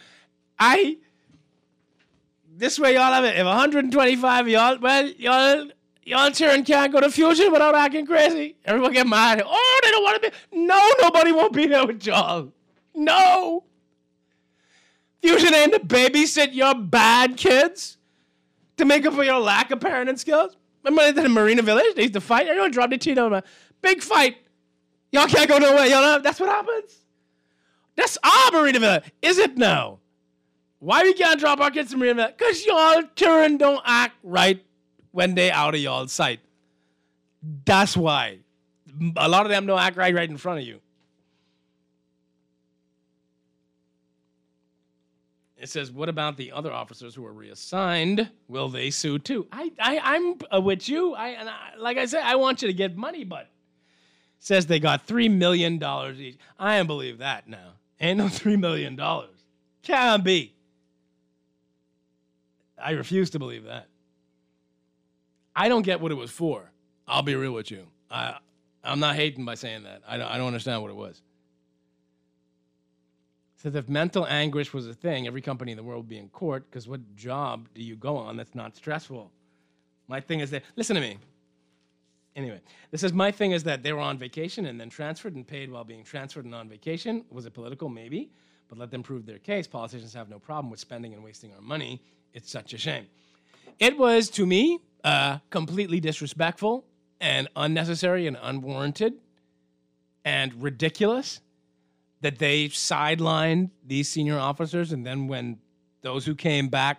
This way y'all have it. If 125 of y'all, y'all turn can't go to Fusion without acting crazy. Everyone get mad. Oh, they don't want to be. No, nobody won't be there with y'all. No. Fusion ain't to babysit your bad kids to make up for your lack of parenting skills. Remember in the Marina Village, they used to fight. Everyone dropped their teeth over. Big fight. Y'all can't go nowhere. Y'all know that's what happens. That's our Marina Village. Is it now? Why we can't drop our kids to Marina Village? Because y'all children don't act right when they out of y'all's sight. That's why. A lot of them don't act right in front of you. It says, what about the other officers who were reassigned? Will they sue too? I'm with you. Like I said, I want you to get money, but it says they got $3 million each. I don't believe that now. Ain't no $3 million. Can't be. I refuse to believe that. I don't get what it was for. I'll be real with you. I'm not hating by saying that. I don't understand what it was. Says if mental anguish was a thing, every company in the world would be in court, because what job do you go on that's not stressful? My thing is that, listen to me. Anyway, this says my thing is that they were on vacation and then transferred and paid while being transferred and on vacation. Was it political? Maybe. But let them prove their case. Politicians have no problem with spending and wasting our money. It's such a shame. It was, to me, completely disrespectful and unnecessary and unwarranted and ridiculous that they sidelined these senior officers, and then when those who came back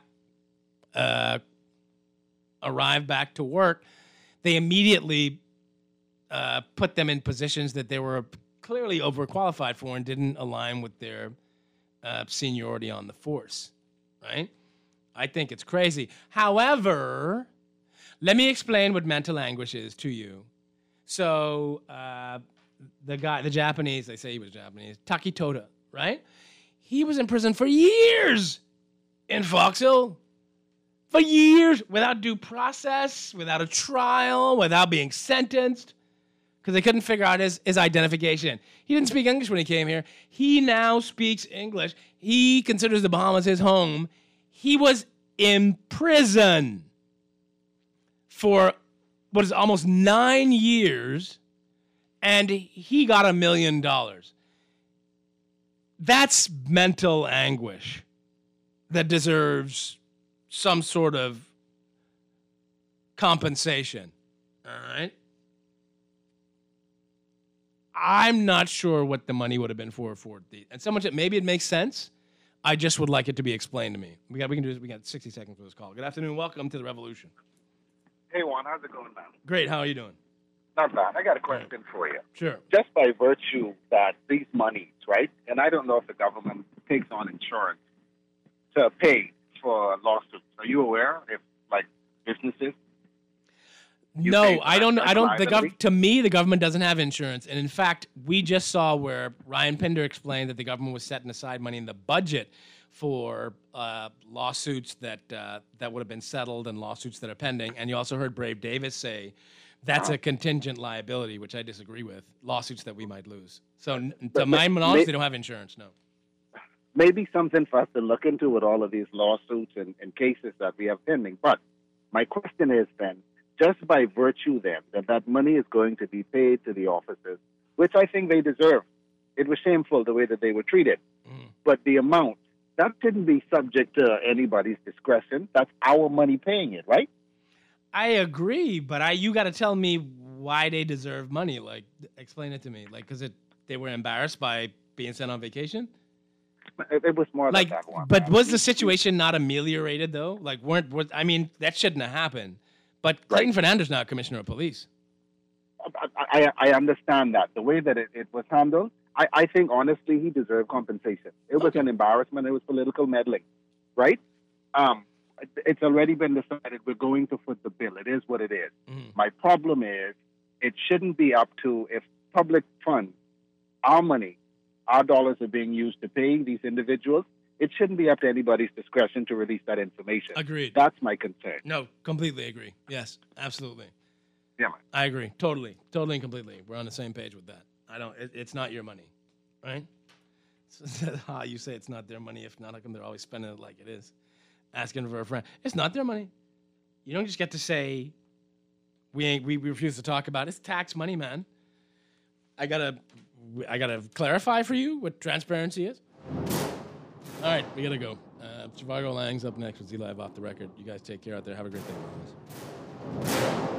arrived back to work, they immediately put them in positions that they were clearly overqualified for and didn't align with their seniority on the force, right? I think it's crazy. However, let me explain what mental anguish is to you. So, the Japanese, they say he was Japanese, Taki Toda, right? He was in prison for years in Fox Hill. For years, without due process, without a trial, without being sentenced. because they couldn't figure out his identification. He didn't speak English when he came here. He now speaks English. He considers the Bahamas his home. He was in prison for what is almost 9 years, and he got $1 million. That's mental anguish that deserves some sort of compensation. All right? I'm not sure what the money would have been for the. And someone said maybe it makes sense. I just would like it to be explained to me. We got 60 seconds for this call. Good afternoon. Welcome to the Revolution. Hey Juan, how's it going, man? Great. How are you doing? Not bad. I got a question for you. Sure. Just by virtue that these monies, right? And I don't know if the government takes on insurance to pay for lawsuits. Are you aware if, like, businesses? No, I don't. To me, the government doesn't have insurance, and in fact, we just saw where Ryan Pinder explained that the government was setting aside money in the budget for lawsuits that would have been settled and lawsuits that are pending. And you also heard Brave Davis say that's a contingent liability, which I disagree with. Lawsuits that we might lose. So, to my knowledge, they don't have insurance. No. Maybe something for us to look into with all of these lawsuits and cases that we have pending. But my question is then, just by virtue then that money is going to be paid to the officers, which I think they deserve. It was shameful the way that they were treated. But the amount, that shouldn't be subject to anybody's discretion. That's our money paying it, right? I agree, but you got to tell me why they deserve money. Like, explain it to me. Like, because they were embarrassed by being sent on vacation? It was more like that one. But was the situation not ameliorated, though? Like, that shouldn't have happened. But Clayton Fernandez is now commissioner of police. I understand that. The way that it was handled, I think, honestly, he deserved compensation. It was an embarrassment. It was political meddling, right? It's already been decided we're going to foot the bill. It is what it is. My problem is it shouldn't be up to, if public funds, our money, our dollars are being used to pay these individuals, it shouldn't be up to anybody's discretion to release that information. Agreed. That's my concern. No, completely agree. Yes, absolutely. Yeah, man. I agree. Totally and completely. We're on the same page with that. It's not your money, right? So, how you say it's not their money? If not, how come they're always spending it like it is? Asking for a friend. It's not their money. You don't just get to say, we refuse to talk about it. It's tax money, man. I gotta clarify for you what transparency is. All right, we gotta go. Trivago Lang's up next with Z Live Off the Record. You guys take care out there. Have a great day.